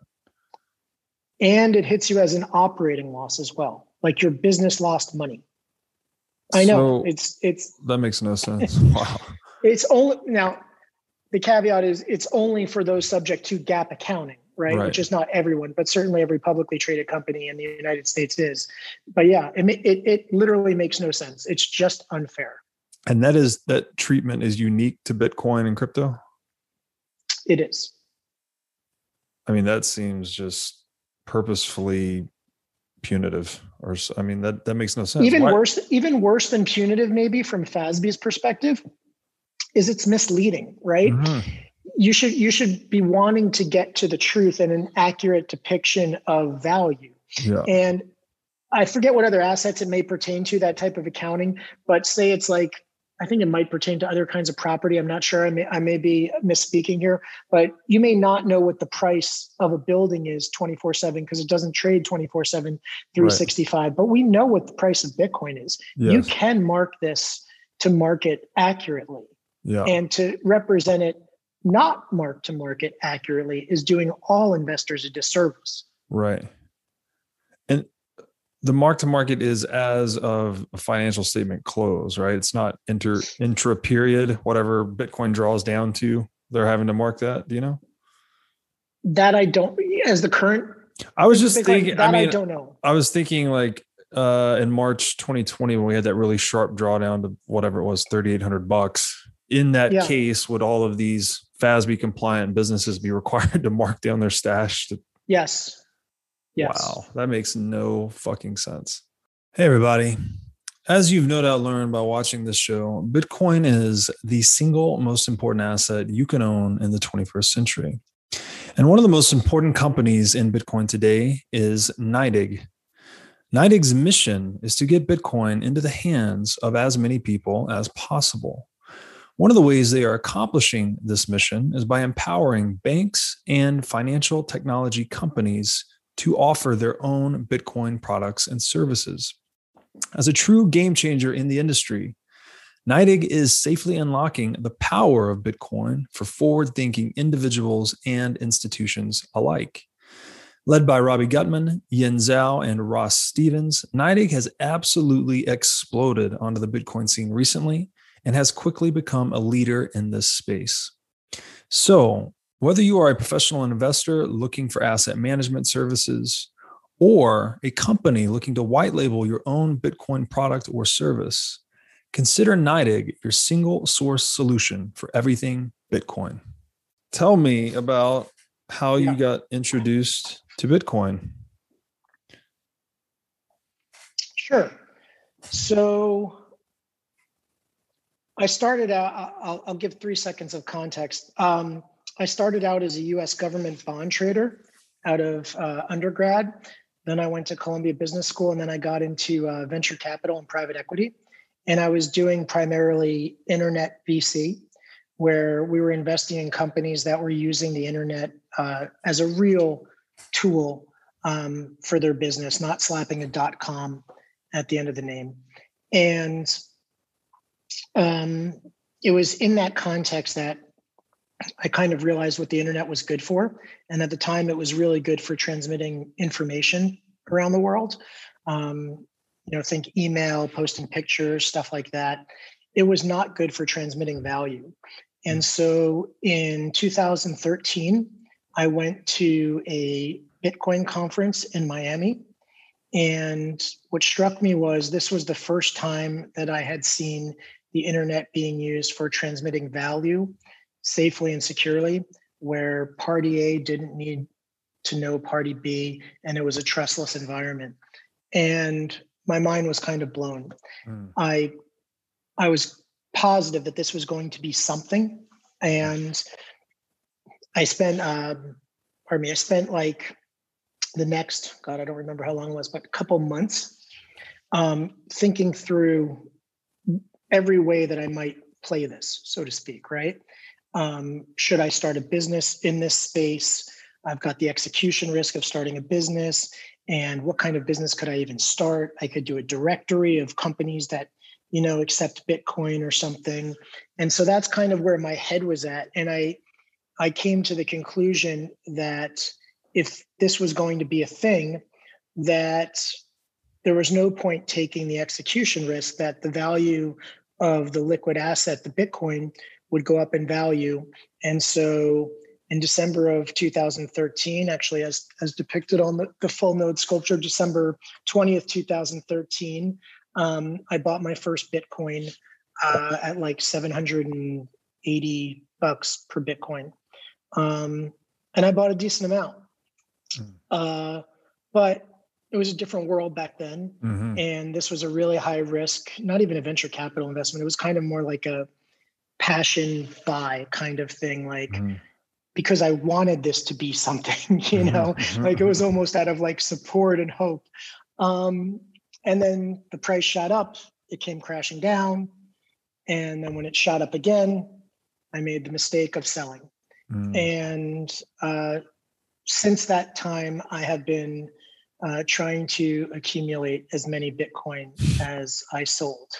B: And it hits you as an operating loss as well. Like your business lost money. I know so it's, it's,
A: that makes no sense. Wow.
B: It's only now the caveat is it's only for those subject to GAAP accounting, right? right? Which is not everyone, but certainly every publicly traded company in the United States is. But yeah, it, it, it literally makes no sense. It's just unfair.
A: And that is, that treatment is unique to Bitcoin and crypto?
B: It is.
A: I mean, that seems just purposefully punitive, or s- I mean, that, that makes no sense.
B: Even
A: Why?
B: worse, even worse than punitive, maybe from F A S B's perspective, is it's misleading, right?
A: Mhm.
B: You should you should be wanting to get to the truth and an accurate depiction of value.
A: Yeah.
B: And I forget what other assets it may pertain to, that type of accounting, but say it's like, I think it might pertain to other kinds of property. I'm not sure. I may, I may be misspeaking here, but you may not know what the price of a building is twenty-four seven because it doesn't trade twenty-four seven, three sixty-five. Right. But we know what the price of Bitcoin is. Yes. You can mark this to market accurately. Yeah. And to represent it not marked to market accurately is doing all investors a disservice.
A: Right. And the mark to market is as of a financial statement close, right? It's not inter intra period, whatever Bitcoin draws down to, they're having to mark that. Do you know?
B: That I don't, as the current.
A: I was just Bitcoin, thinking,
B: that
A: I mean,
B: I don't know.
A: I was thinking like uh, in March twenty twenty, when we had that really sharp drawdown to whatever it was, thirty-eight hundred bucks. In that yeah. case, would all of these F A S B compliant businesses be required to mark down their stash? To-
B: yes. Yes.
A: Wow, that makes no fucking sense. Hey, everybody. As you've no doubt learned by watching this show, Bitcoin is the single most important asset you can own in the twenty-first century. And one of the most important companies in Bitcoin today is NYDIG. NYDIG's mission is to get Bitcoin into the hands of as many people as possible. One of the ways they are accomplishing this mission is by empowering banks and financial technology companies to offer their own Bitcoin products and services. As a true game changer in the industry, NYDIG is safely unlocking the power of Bitcoin for forward-thinking individuals and institutions alike. Led by Robbie Gutman, Yin Zhao, and Ross Stevens, NYDIG has absolutely exploded onto the Bitcoin scene recently and has quickly become a leader in this space. So, whether you are a professional investor looking for asset management services or a company looking to white label your own Bitcoin product or service, consider NYDIG your single source solution for everything Bitcoin. Tell me about how you got introduced to Bitcoin.
B: Sure. So I started out, I'll, I'll give three seconds of context. Um, I started out as a U S government bond trader out of uh, undergrad. Then I went to Columbia Business School, and then I got into uh, venture capital and private equity. And I was doing primarily internet V C, where we were investing in companies that were using the internet uh, as a real tool um, for their business, not slapping a .com at the end of the name. And um, it was in that context that I kind of realized what the internet was good for. And at the time, it was really good for transmitting information around the world. Um, you know, think email, posting pictures, stuff like that. It was not good for transmitting value. And so in two thousand thirteen, I went to a Bitcoin conference in Miami. And what struck me was this was the first time that I had seen the internet being used for transmitting value safely and securely, where party A didn't need to know party B, and it was a trustless environment. And my mind was kind of blown. Mm. I, I was positive that this was going to be something. And I spent, um, pardon me, I spent like the next, God, I don't remember how long it was, but a couple months um, thinking through every way that I might play this, so to speak, right? Um, should I start a business in this space? I've got the execution risk of starting a business. And what kind of business could I even start? I could do a directory of companies that, you know, accept Bitcoin or something. And so that's kind of where my head was at. And I, I came to the conclusion that if this was going to be a thing, that there was no point taking the execution risk, that the value of the liquid asset, the Bitcoin, would go up in value. And so in December of two thousand thirteen, actually as, as depicted on the, the full node sculpture, December twentieth, two thousand thirteen, um, I bought my first Bitcoin uh, at like seven hundred eighty bucks per Bitcoin. Um, and I bought a decent amount. Mm. Uh, but it was a different world back then.
A: Mm-hmm.
B: And this was a really high risk, not even a venture capital investment. It was kind of more like a passion buy kind of thing. Like,
A: Mm-hmm.
B: because I wanted this to be something, you know,
A: Mm-hmm.
B: like it was almost out of like support and hope. Um, and then the price shot up, it came crashing down. And then when it shot up again, I made the mistake of selling.
A: Mm-hmm.
B: And uh, since that time, I have been uh, trying to accumulate as many Bitcoin as I sold.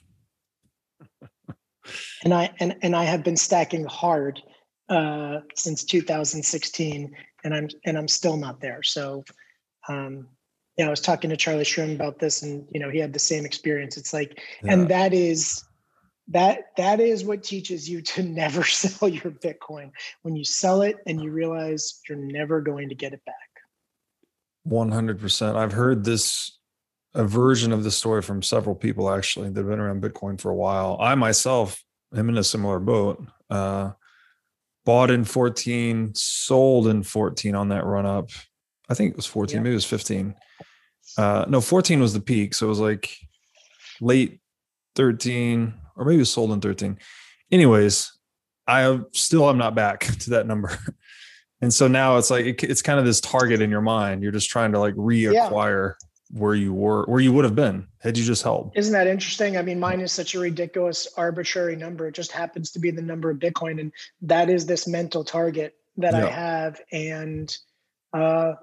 B: And I and, and I have been stacking hard uh, since two thousand sixteen, and I'm and I'm still not there. So, um, yeah, I was talking to Charlie Shrem about this, and you know, he had the same experience. It's like,
A: Yeah.
B: and that is that that is what teaches you to never sell your Bitcoin. When you sell it and you realize you're never going to get it back.
A: one hundred percent. I've heard this, a version of the story from several people actually that have been around Bitcoin for a while. I myself am in a similar boat. Uh, bought in fourteen, sold in fourteen on that run up. I think it was fourteen,
B: Yeah.
A: maybe it was fifteen. Uh, no, fourteen was the peak. So it was like late thirteen, or maybe it was sold in thirteen. Anyways, I still am not back to that number. And so now it's like, it, it's kind of this target in your mind. You're just trying to like reacquire yeah. where you were, where you would have been had you just held.
B: Isn't that interesting? I mean, mine is such a ridiculous, arbitrary number. It just happens to be the number of Bitcoin. And that is this mental target that yeah. I have. And uh,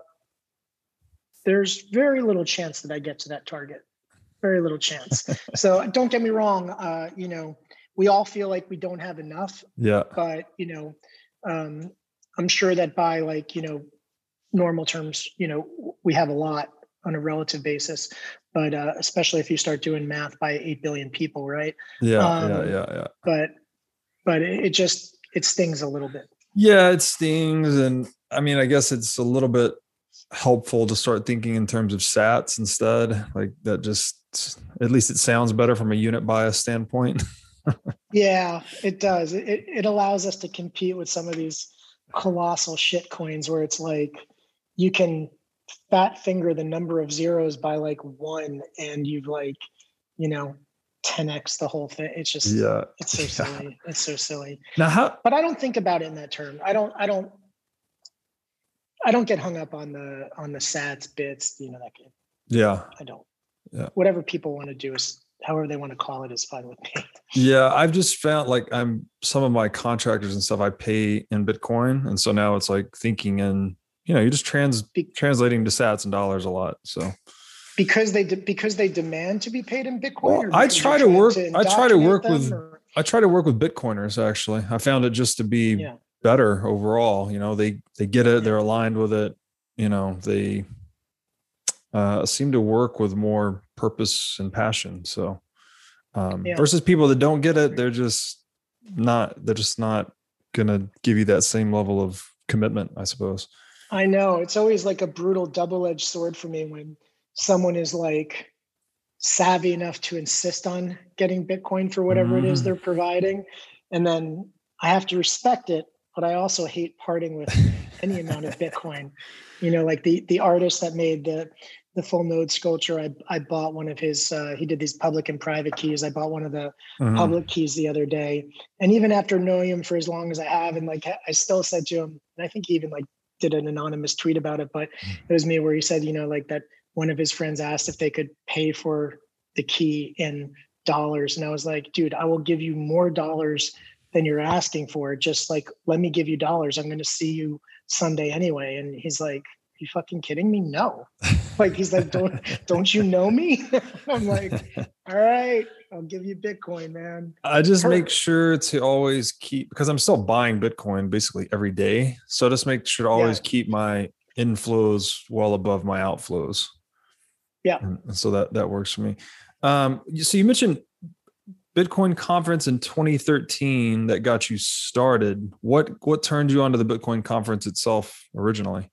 B: there's very little chance that I get to that target. Very little chance. So don't get me wrong. Uh, you know, we all feel like we don't have enough.
A: Yeah.
B: But, you know, um, I'm sure that by like, you know, normal terms, you know, we have a lot on a relative basis, but uh, especially if you start doing math by eight billion people, right?
A: Yeah,
B: um,
A: yeah, yeah, yeah.
B: But, but it, it just, it stings a little bit.
A: Yeah, it stings. And I mean, I guess it's a little bit helpful to start thinking in terms of sats instead. Like that just, at least it sounds better from a unit bias standpoint.
B: Yeah, it does. It, it allows us to compete with some of these colossal shit coins where it's like you can fat finger the number of zeros by like one and you've like, you know, ten X the whole thing. It's just, yeah, it's so yeah. silly. It's so silly.
A: Now, how,
B: but I don't think about it in that term. I don't, I don't, I don't get hung up on the, on the sats bits, you know, that game.
A: Yeah.
B: I don't.
A: Yeah.
B: Whatever people want to do is, however they want to call it is fine with me.
A: Yeah. I've just found like I'm some of my contractors and stuff I pay in Bitcoin. And so now it's like thinking in, you know, you're just trans Be- translating to sats and dollars a lot. So
B: because they, de- because they demand to be paid in Bitcoin.
A: Well,
B: or
A: I try to work, to I try to work with, or? I try to work with Bitcoiners. Actually, I found it just to be yeah. better overall. You know, they, they get it, they're aligned with it. You know, they uh, seem to work with more purpose and passion. So um, yeah. versus people that don't get it, they're just not, they're just not going to give you that same level of commitment, I suppose.
B: I know. It's always like a brutal double-edged sword for me when someone is like savvy enough to insist on getting Bitcoin for whatever mm. it is they're providing. And then I have to respect it, but I also hate parting with any amount of Bitcoin. You know, like the the artist that made the the full node sculpture, I I bought one of his, uh, he did these public and private keys. I bought one of the mm-hmm. public keys the other day. And even after knowing him for as long as I have, and like, I still said to him, and I think he even like did an anonymous tweet about it, but it was me where he said, you know, like that one of his friends asked if they could pay for the key in dollars. And I was like, dude, I will give you more dollars than you're asking for. Just like, let me give you dollars. I'm going to see you Sunday anyway. And he's like, you fucking kidding me? No. Like, he's like, don't, don't you know me? I'm like, all right, I'll give you Bitcoin, man.
A: I just Hurt. make sure to always keep, because I'm still buying Bitcoin basically every day. So just make sure to always yeah. keep my inflows well above my outflows.
B: Yeah.
A: And so that, that works for me. Um, so you mentioned Bitcoin conference in twenty thirteen that got you started. What, what turned you onto the Bitcoin conference itself originally?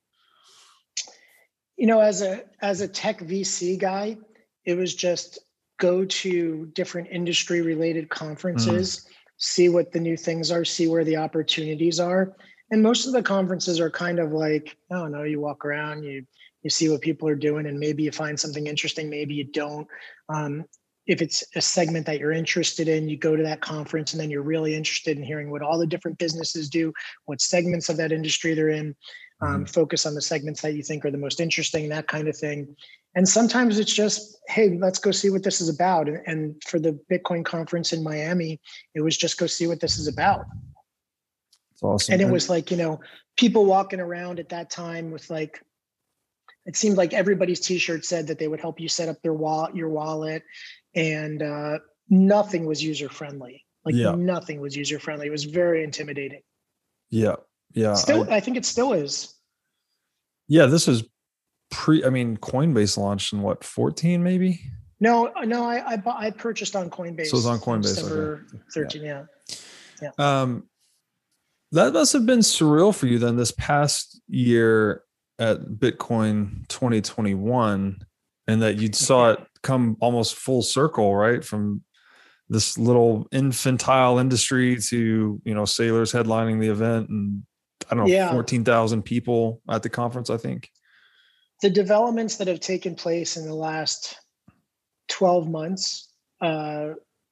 B: You know, as a, as a tech V C guy, it was just go to different industry related conferences, mm. see what the new things are, see where the opportunities are. and most of the conferences are kind of like, I don't know, you walk around, you you see what people are doing, and maybe you find something interesting, maybe you don't. Um, if it's a segment that you're interested in, you go to that conference, and then you're really interested in hearing what all the different businesses do, what segments of that industry they're in. Um,
A: Mm-hmm.
B: Focus on the segments that you think are the most interesting, that kind of thing. And sometimes it's just, hey, let's go see what this is about. And, and for the Bitcoin conference in Miami, it was just go see what this is about.
A: It's awesome.
B: And it was like, you know, people walking around at that time with like, it seemed like everybody's t-shirt said that they would help you set up their wallet, your wallet, and uh, nothing was user-friendly. Like
A: yeah.
B: nothing was user-friendly. It was very intimidating.
A: Yeah. Yeah.
B: Still,
A: I,
B: I think it still is.
A: Yeah. This is pre, I mean, Coinbase launched in what, fourteen maybe?
B: No, no, I I, bought, I purchased on Coinbase.
A: So it's on Coinbase.
B: December
A: okay.
B: thirteenth, yeah.
A: yeah. Yeah. Um, that must have been surreal for you then this past year at Bitcoin twenty twenty-one, and that you saw it come almost full circle, right? From this little infantile industry to, you know, Sailors headlining the event, and I don't know, yeah. fourteen thousand people at the conference, I think.
B: The developments that have taken place in the last twelve months, uh,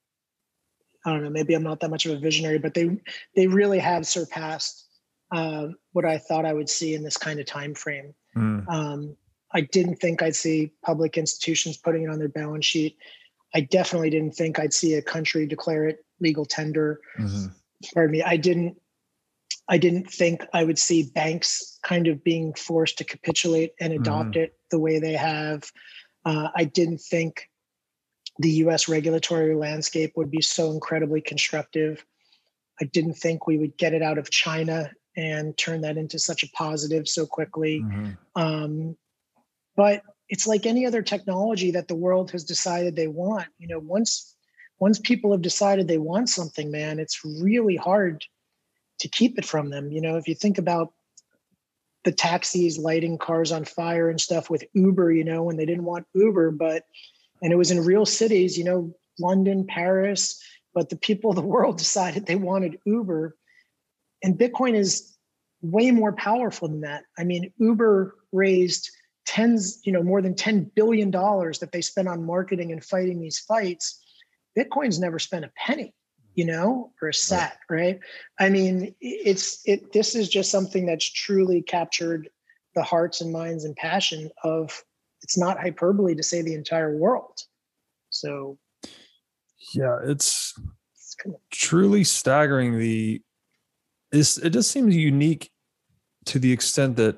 B: I don't know, maybe I'm not that much of a visionary, but they they really have surpassed uh, what I thought I would see in this kind of time frame. Mm. Um, I didn't think I'd see public institutions putting it on their balance sheet. I definitely didn't think I'd see a country declare it legal tender. Mm-hmm. Pardon me. I didn't. I didn't think I would see banks kind of being forced to capitulate and adopt mm-hmm. it the way they have. Uh, I didn't think the U S regulatory landscape would be so incredibly constructive. I didn't think we would get it out of China and turn that into such a positive so quickly. Mm-hmm. Um, but it's like any other technology that the world has decided they want. You know, once once people have decided they want something, man, it's really hard to keep it from them. You know, if you think about the taxis lighting cars on fire and stuff with Uber, you know, when they didn't want Uber, but, and it was in real cities, you know, London, Paris, but the people of the world decided they wanted Uber. And Bitcoin is way more powerful than that. I mean, Uber raised tens, you know, more than ten billion dollars that they spent on marketing and fighting these fights. Bitcoin's never spent a penny, you know, or a sat, right? I mean, it's, it, this is just something that's truly captured the hearts and minds and passion of, it's not hyperbole to say the entire world. So.
A: Yeah, it's, it's kind of truly staggering. The, it's, it just seems unique to the extent that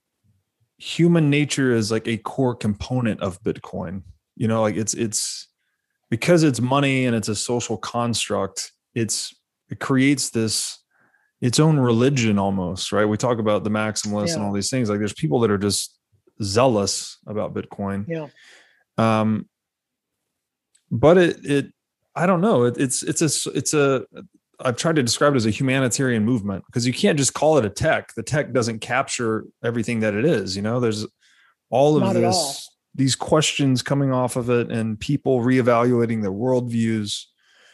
A: human nature is like a core component of Bitcoin. You know, like it's, it's, because it's money and it's a social construct, it's, it creates this, its own religion almost, right? We talk about the maximalists yeah. and all these things. Like there's people that are just zealous about Bitcoin.
B: Yeah.
A: Um, but it, it, I don't know. It, it's, it's a, it's a, I've tried to describe it as a humanitarian movement because you can't just call it a tech. The tech doesn't capture everything that it is. You know, there's all of
B: Not
A: this, these questions coming off of it and people reevaluating their worldviews.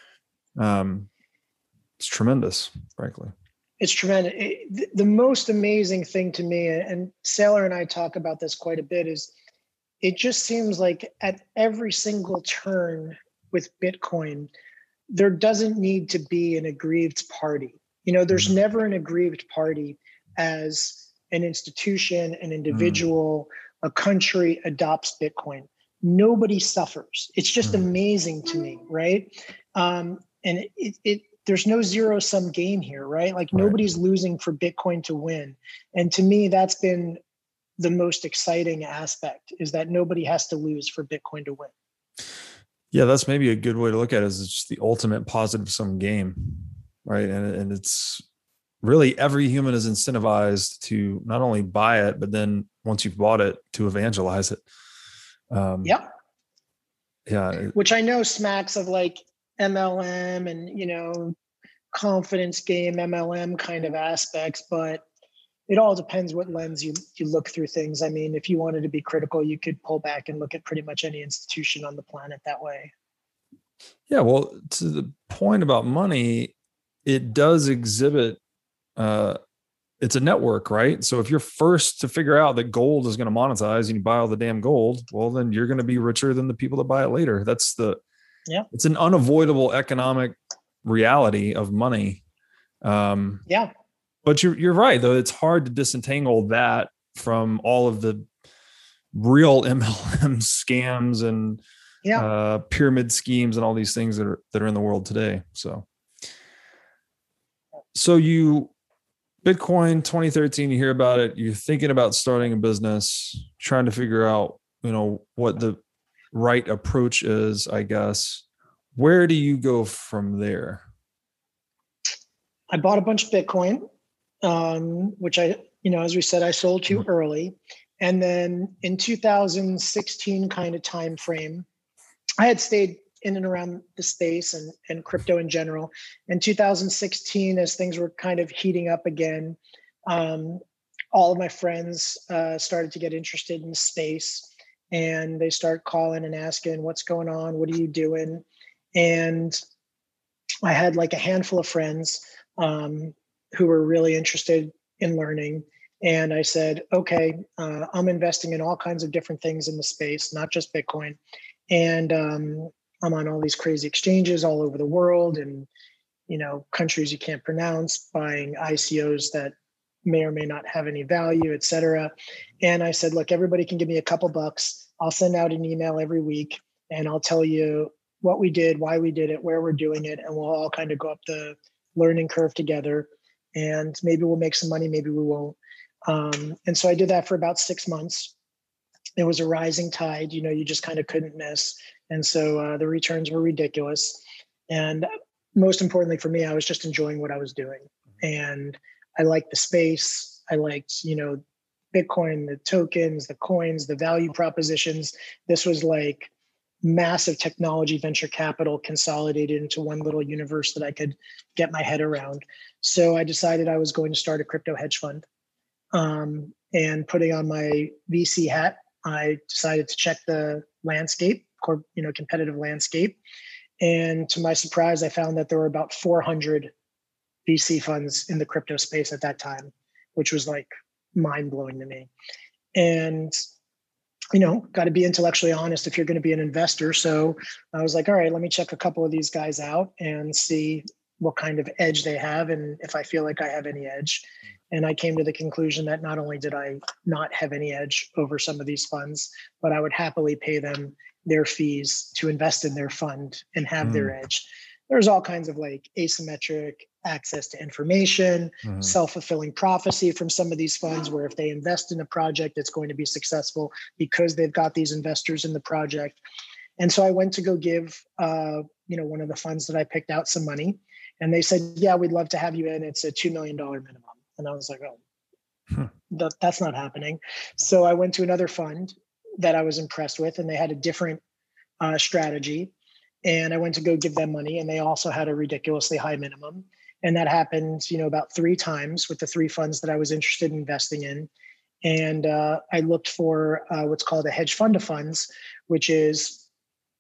A: Um, it's tremendous, frankly.
B: It's tremendous. It, the most amazing thing to me, and Saylor and I talk about this quite a bit, is it just seems like at every single turn with Bitcoin, there doesn't need to be an aggrieved party. You know, there's mm. never an aggrieved party as an institution, an individual, mm. a country adopts Bitcoin. Nobody suffers. It's just mm. amazing to me, right? Um, and it, it, it there's no zero sum game here, right? Like right. nobody's losing for Bitcoin to win. And to me, that's been the most exciting aspect, is that nobody has to lose for Bitcoin to win.
A: Yeah, that's maybe a good way to look at it, is it's just the ultimate positive sum game, right? And, and it's really every human is incentivized to not only buy it, but then once you've bought it, to evangelize it. Um,
B: yeah.
A: Yeah.
B: Which I know smacks of like M L M and, you know, confidence game, M L M kind of aspects, but it all depends what lens you, you look through things. I mean, if you wanted to be critical, you could pull back and look at pretty much any institution on the planet that way.
A: Yeah. Well, to the point about money, it does exhibit uh, it's a network, right? So if you're first to figure out that gold is going to monetize and you buy all the damn gold, well, then you're going to be richer than the people that buy it later. That's the,
B: yeah,
A: it's an unavoidable economic reality of money. Um,
B: yeah.
A: But you're, you're right, though. It's hard to disentangle that from all of the real M L M scams and
B: Yeah.
A: uh, pyramid schemes and all these things that are, that are in the world today. So, so you, Bitcoin twenty thirteen, you hear about it, you're thinking about starting a business, trying to figure out, you know, what the right approach is, I guess. Where do you go from there?
B: I bought a bunch of Bitcoin, um, which I, you know, as we said, I sold too
A: Mhm.
B: early. And then in two thousand sixteen kind of time frame, I had stayed in and around the space and, and crypto in general. In two thousand sixteen, as things were kind of heating up again, um, all of my friends uh, started to get interested in the space, and they start calling and asking, what's going on? What are you doing? And I had like a handful of friends um, who were really interested in learning. And I said, okay, uh, I'm investing in all kinds of different things in the space, not just Bitcoin. And um, I'm on all these crazy exchanges all over the world, and you know, countries you can't pronounce, buying I C Os that may or may not have any value, et cetera. And I said, look, everybody can give me a couple bucks. I'll send out an email every week, and I'll tell you what we did, why we did it, where we're doing it, and we'll all kind of go up the learning curve together. And maybe we'll make some money, maybe we won't. Um, and so I did that for about six months. It was a rising tide, you know, you just kind of couldn't miss. And so uh, the returns were ridiculous. And most importantly for me, I was just enjoying what I was doing. And I liked the space. I liked, you know, Bitcoin, the tokens, the coins, the value propositions. This was like massive technology venture capital consolidated into one little universe that I could get my head around. So I decided I was going to start a crypto hedge fund. Um, and putting on my V C hat, I decided to check the landscape, you know, competitive landscape. And to my surprise, I found that there were about four hundred V C funds in the crypto space at that time, which was like mind blowing to me. And, you know, got to be intellectually honest if you're going to be an investor. So I was like, all right, let me check a couple of these guys out and see what kind of edge they have and if I feel like I have any edge. And I came to the conclusion that not only did I not have any edge over some of these funds, but I would happily pay them their fees to invest in their fund and have mm. their edge. There's all kinds of like asymmetric access to information, mm-hmm. self-fulfilling prophecy from some of these funds where if they invest in a project, it's going to be successful because they've got these investors in the project. And so I went to go give, uh, you know, one of the funds that I picked out some money, and they said, yeah, we'd love to have you in. It's a two million dollars minimum. And I was like, oh, hmm. that, that's not happening. So I went to another fund that I was impressed with, and they had a different uh, strategy. And I went to go give them money, and they also had a ridiculously high minimum. And that happened, you know, about three times with the three funds that I was interested in investing in. And uh, I looked for uh, what's called a hedge fund of funds, which is,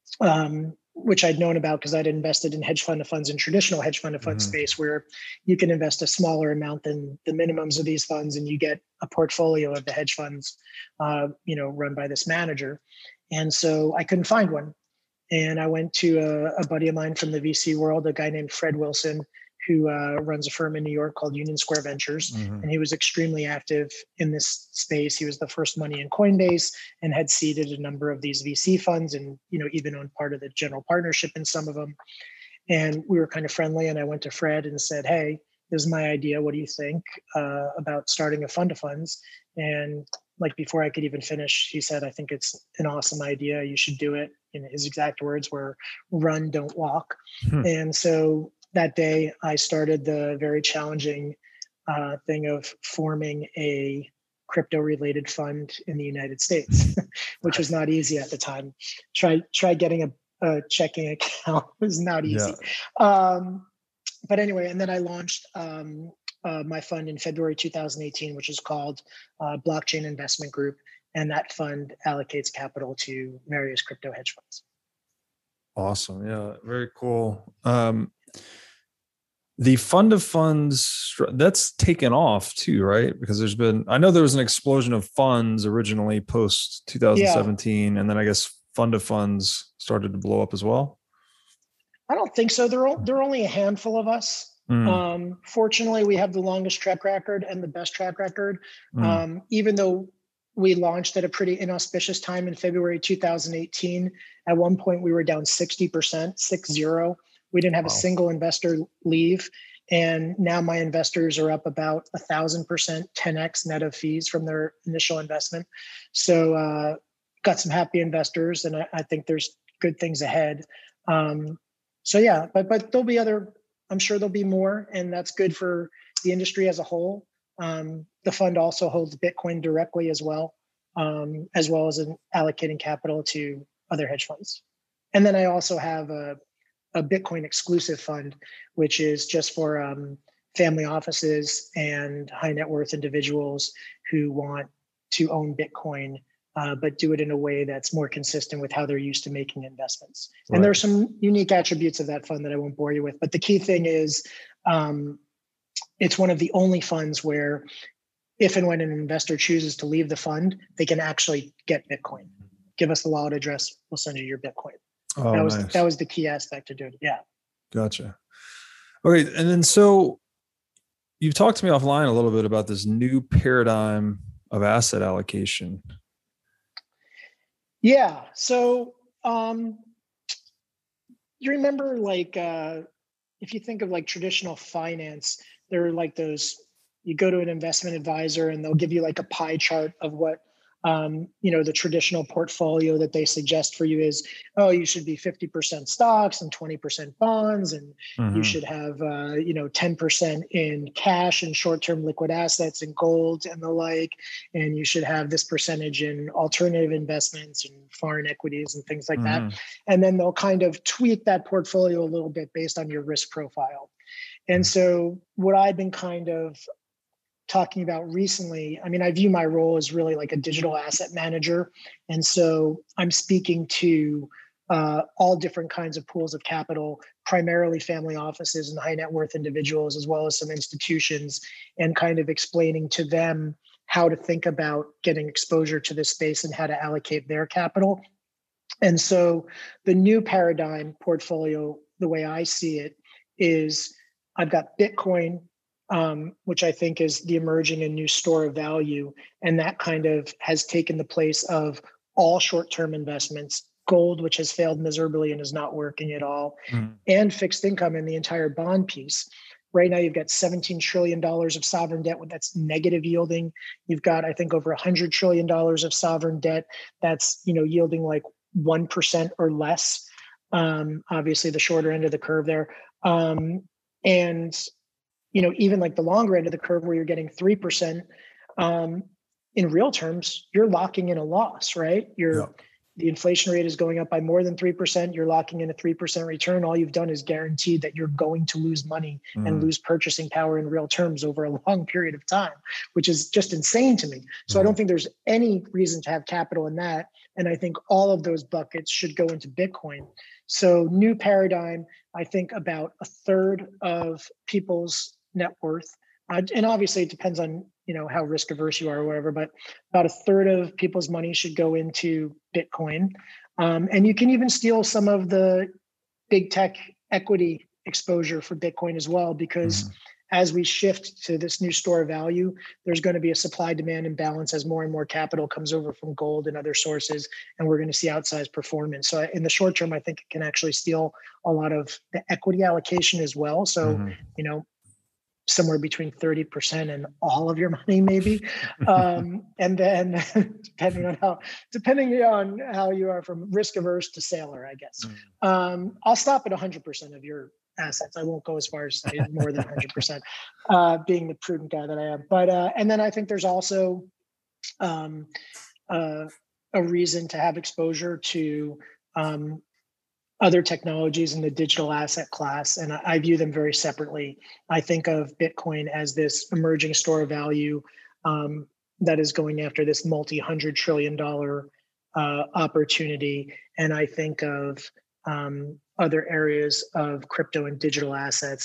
B: um, which I'd known about because I'd invested in hedge fund of funds in traditional hedge fund of fund mm-hmm. space, where you can invest a smaller amount than the minimums of these funds, and you get a portfolio of the hedge funds, uh, you know, run by this manager. And so I couldn't find one. And I went to a, a buddy of mine from the V C world, a guy named Fred Wilson, who uh, runs a firm in New York called Union Square Ventures. Mm-hmm. And he was extremely active in this space. He was the first money in Coinbase and had seeded a number of these V C funds and, you know, even owned part of the general partnership in some of them. And we were kind of friendly. And I went to Fred and said, hey, this is my idea. What do you think uh, about starting a fund of funds? And like before I could even finish, he said, I think it's an awesome idea. You should do it. And his exact words were, run, don't walk. Hmm. And so that day I started the very challenging uh, thing of forming a crypto related fund in the United States, which was not easy at the time. Try, try getting a, a checking account was not easy. Yeah. Um, but anyway, and then I launched um, uh, my fund in February two thousand eighteen, which is called uh, Blockchain Investment Group. And that fund allocates capital to various crypto hedge funds.
A: Awesome. Yeah, very cool. Um, The fund of funds, that's taken off too, right? Because there's been, I know there was an explosion of funds originally post
B: Yeah,
A: twenty seventeen, and then I guess fund of funds started to blow up as well.
B: I don't think so. There are, there are only a handful of us.
A: Mm,
B: Um, fortunately, we have the longest track record and the best track record.
A: mm.
B: Um, even though we launched at a pretty inauspicious time in February two thousand eighteen, at one point we were down sixty percent, six zero. We didn't have a
A: Wow.
B: single investor leave. And now my investors are up about a thousand percent, ten x net of fees from their initial investment. So, uh, got some happy investors, and I, I think there's good things ahead. Um, so yeah, but but there'll be other. I'm sure there'll be more, and that's good for the industry as a whole. Um, the fund also holds Bitcoin directly as well, um, as well as in allocating capital to other hedge funds. And then I also have a, a Bitcoin exclusive fund, which is just for um, family offices and high net worth individuals who want to own Bitcoin, uh, but do it in a way that's more consistent with how they're used to making investments. And
A: Right.
B: there are some unique attributes of that fund that I won't bore you with. But the key thing is um, it's one of the only funds where if and when an investor chooses to leave the fund, they can actually get Bitcoin. Give us the wallet address, we'll send you your Bitcoin.
A: Oh,
B: that was
A: nice.
B: that was the key aspect to do it. Yeah.
A: Gotcha. Okay. And then so you've talked to me offline a little bit about this new paradigm of asset allocation.
B: Yeah. So um, you remember like uh, if you think of like traditional finance, there are like those, you go to an investment advisor and they'll give you like a pie chart of what um, you know, the traditional portfolio that they suggest for you is, oh, you should be fifty percent stocks and twenty percent bonds, and you
A: Mm-hmm.
B: should have, uh, you know, ten percent in cash and short-term liquid assets and gold and the like, and you should have this percentage in alternative investments and foreign equities and things like that.
A: Mm-hmm.
B: And then they'll kind of tweak that portfolio a little bit based on your risk profile. And so what I've been kind of talking about recently, I mean, I view my role as really like a digital asset manager. And so I'm speaking to uh, all different kinds of pools of capital, primarily family offices and high net worth individuals, as well as some institutions, and kind of explaining to them how to think about getting exposure to this space and how to allocate their capital. And so the new paradigm portfolio, the way I see it, is I've got Bitcoin, um, which I think is the emerging and new store of value. And that kind of has taken the place of all short-term investments, gold, which has failed miserably and is not working at all,
A: Mm-hmm.
B: and fixed income in the entire bond piece. Right now, you've got seventeen trillion dollars of sovereign debt that's negative yielding. You've got, I think, over one hundred trillion dollars of sovereign debt that's, you know, yielding like one percent or less. Um, obviously, the shorter end of the curve there. Um, and you know, even like the longer end of the curve where you're getting three percent, um, in real terms, you're locking in a loss, right? You're,
A: Yeah.
B: the inflation rate is going up by more than three percent. You're locking in a three percent return. All you've done is guaranteed that you're going to lose money
A: Mm-hmm.
B: and lose purchasing power in real terms over a long period of time, which is just insane to me. So
A: Mm-hmm.
B: I don't think there's any reason to have capital in that. And I think all of those buckets should go into Bitcoin. So new paradigm, I think about a third of people's net worth. Uh, and obviously it depends on, you know, how risk averse you are or whatever, but about a third of people's money should go into Bitcoin. Um, and you can even steal some of the big tech equity exposure for Bitcoin as well, because
A: Mm-hmm.
B: as we shift to this new store of value, there's going to be a supply demand imbalance as more and more capital comes over from gold and other sources, and we're going to see outsized performance. So in the short term, I think it can actually steal a lot of the equity allocation as well. So,
A: Mm-hmm.
B: you know, somewhere between thirty percent and all of your money, maybe. Um, and then depending on how, depending on how you are from risk averse to sailor, I guess.
A: Mm-hmm.
B: Um, I'll stop at one hundred percent of your assets. I won't go as far as say more than one hundred percent, uh, being the prudent guy that I am. But, uh, and then I think there's also um, uh, a reason to have exposure to um, other technologies in the digital asset class, and I view them very separately. I think of Bitcoin as this emerging store of value um, that is going after this multi-hundred trillion dollar uh, opportunity, and I think of um, other areas of crypto and digital assets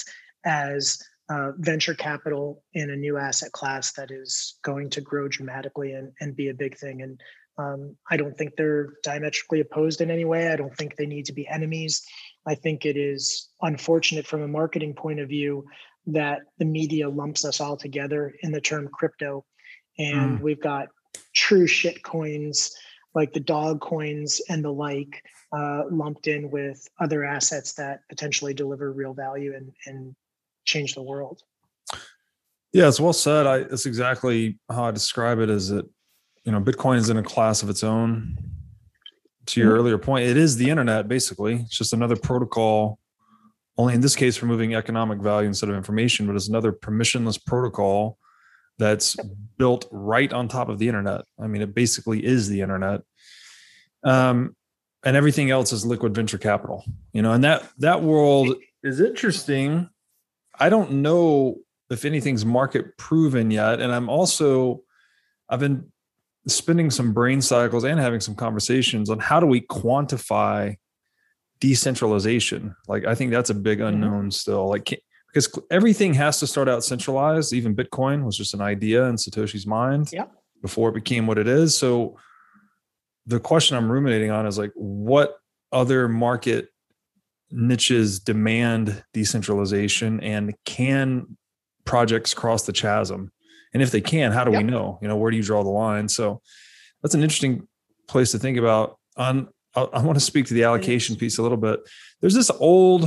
B: as uh, venture capital in a new asset class that is going to grow dramatically and, and be a big thing. And um, I don't think they're diametrically opposed in any way. I don't think they need to be enemies. I think it is unfortunate from a marketing point of view that the media lumps us all together in the term crypto. And
A: Mm.
B: we've got true shit coins like the dog coins and the like uh, lumped in with other assets that potentially deliver real value and, and change the world.
A: Yeah, it's well said. I, that's exactly how I describe it, is that, you know, Bitcoin is in a class of its own. To your mm-hmm. earlier point, it is the internet, basically. It's just another protocol, only in this case for moving economic value instead of information, but it's another permissionless protocol that's built right on top of the internet. I mean, it basically is the internet. Um, and everything else is liquid venture capital, you know, and that, that world is interesting. I don't know if anything's market proven yet. And I'm also, I've been spending some brain cycles and having some conversations on how do we quantify decentralization. Like, I think that's a big unknown mm-hmm. still, like, because everything has to start out centralized. Even Bitcoin was just an idea in Satoshi's mind
B: yep.
A: before it became what it is. So the question I'm ruminating on is like, what other market niches demand decentralization, and can projects cross the chasm? And if they can, how do yep. we know? You know, where do you draw the line? So that's an interesting place to think about. On, I, I want to speak to the allocation piece a little bit. There's this old,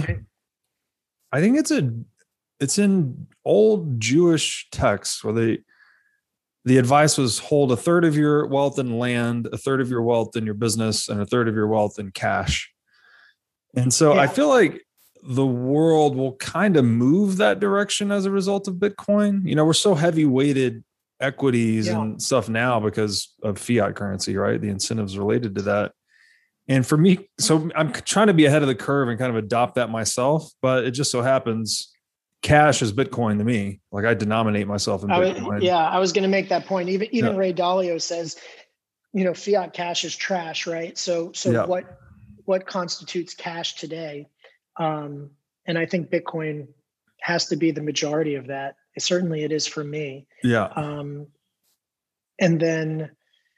A: I think it's a, it's in old Jewish texts where they, the advice was hold a third of your wealth in land, a third of your wealth in your business, and a third of your wealth in cash. And so yeah. I feel like the world will kind of move that direction as a result of Bitcoin. You know, we're so heavy weighted equities yeah. and stuff now because of fiat currency, right? The incentives related to that. And for me, so I'm trying to be ahead of the curve and kind of adopt that myself, but it just so happens cash is Bitcoin to me. Like, I denominate myself in Bitcoin.
B: I, yeah, I was going to make that point. Even even yeah. Ray Dalio says, you know, fiat cash is trash, right? So so yeah. what what constitutes cash today? Um, and I think Bitcoin has to be the majority of that. Certainly it is for me.
A: Yeah.
B: Um, and then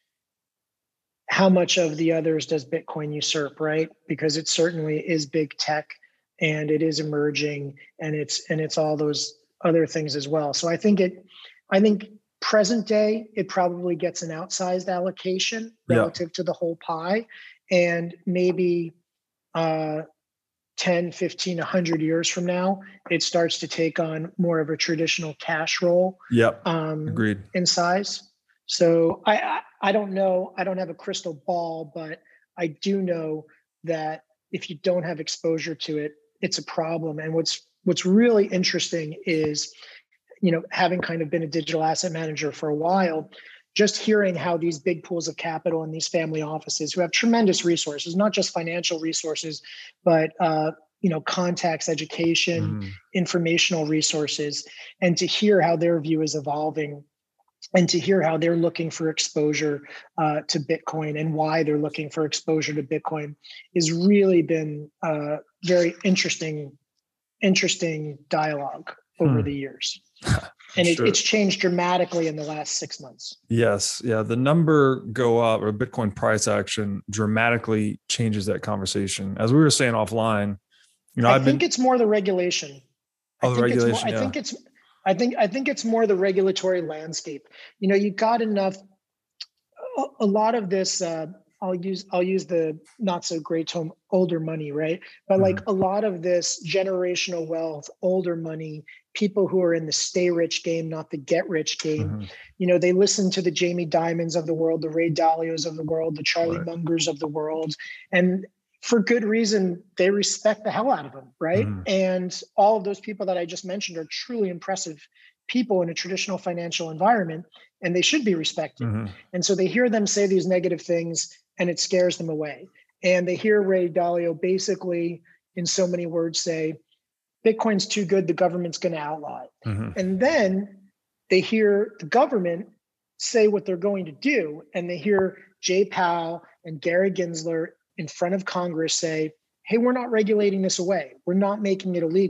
B: how much of the others does Bitcoin usurp, right? Because it certainly is big tech and it is emerging, and it's and it's all those other things as well. So I think it, I think present day, it probably gets an outsized allocation relative yeah. to the whole pie. And maybe uh, ten, fifteen, one hundred years from now, it starts to take on more of a traditional cash role.
A: Yep.
B: Um,
A: Agreed.
B: In size. So I, I I don't know. I don't have a crystal ball, but I do know that if you don't have exposure to it, it's a problem. And what's what's really interesting is, you know, having kind of been a digital asset manager for a while, just hearing how these big pools of capital and these family offices who have tremendous resources, not just financial resources, but uh, you know, contacts, education, mm. informational resources, and to hear how their view is evolving, and to hear how they're looking for exposure uh, to Bitcoin and why they're looking for exposure to Bitcoin has really been a very interesting, interesting dialogue over hmm. the years. And it, sure. it's changed dramatically in the last six months.
A: Yes. Yeah. The number go up, or Bitcoin price action dramatically changes that conversation. As we were saying offline, you know,
B: I
A: I've
B: think
A: been,
B: it's more the regulation.
A: Oh,
B: I
A: the
B: think
A: regulation.
B: It's more,
A: yeah.
B: I think it's, I think, I think it's more the regulatory landscape. You know, you got enough, a, a lot of this, uh, I'll use, I'll use the not so great term, older money, right? But mm-hmm. like a lot of this generational wealth, older money, people who are in the stay rich game, not the get rich game. Mm-hmm. You know, they listen to the Jamie Dimons of the world, the Ray Dalios of the world, the Charlie right. Mungers of the world. And for good reason, they respect the hell out of them, right? Mm-hmm. And all of those people that I just mentioned are truly impressive people in a traditional financial environment, and they should be respected. Mm-hmm. And so they hear them say these negative things, and it scares them away. And they hear Ray Dalio basically, in so many words, say, Bitcoin's too good, the government's going to outlaw it. Mm-hmm. And then they hear the government say what they're going to do, and they hear Jay Powell and Gary Gensler in front of Congress say, hey, we're not regulating this away. We're not making it illegal.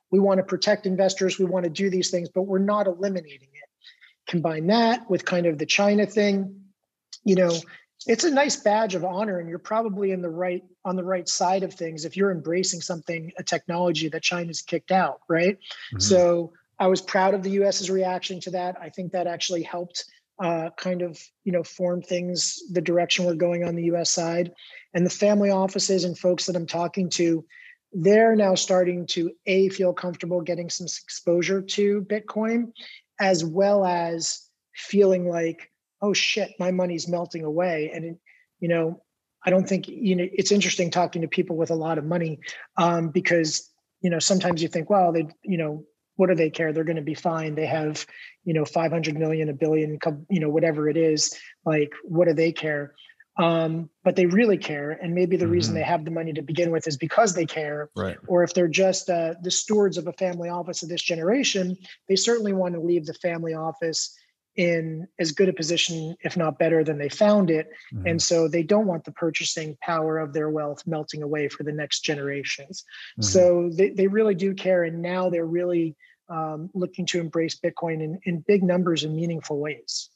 B: we want to protect investors, we want to do these things, but we're not eliminating it. Combine that with kind of the China thing, you know, it's a nice badge of honor, and you're probably in the right on the right side of things if you're embracing something, a technology that China's kicked out, right? Mm-hmm. So I was proud of the US's reaction to that. I think that actually helped uh, kind of, you know, form things, the direction we're going on the U S side. And the family offices and folks that I'm talking to, they're now starting to A, feel comfortable getting some exposure to Bitcoin, as well as feeling like, oh shit, my money's melting away. And, it, you know, I don't think, you know, it's interesting talking to people with a lot of money um, because, you know, sometimes you think, well, they, you know, what do they care? They're going to be fine. They have, you know, five hundred million, a billion, you know, whatever it is, like, what do they care? Um, but they really care. And maybe the mm-hmm. reason they have the money to begin with is because they care.
A: Right.
B: Or if they're just uh, the stewards of a family office of this generation, they certainly want to leave the family office in as good a position, if not better, than they found it. Mm-hmm. And so they don't want the purchasing power of their wealth melting away for the next generations. Mm-hmm. So they, they really do care. And now they're really um, looking to embrace Bitcoin in, in big numbers and meaningful ways.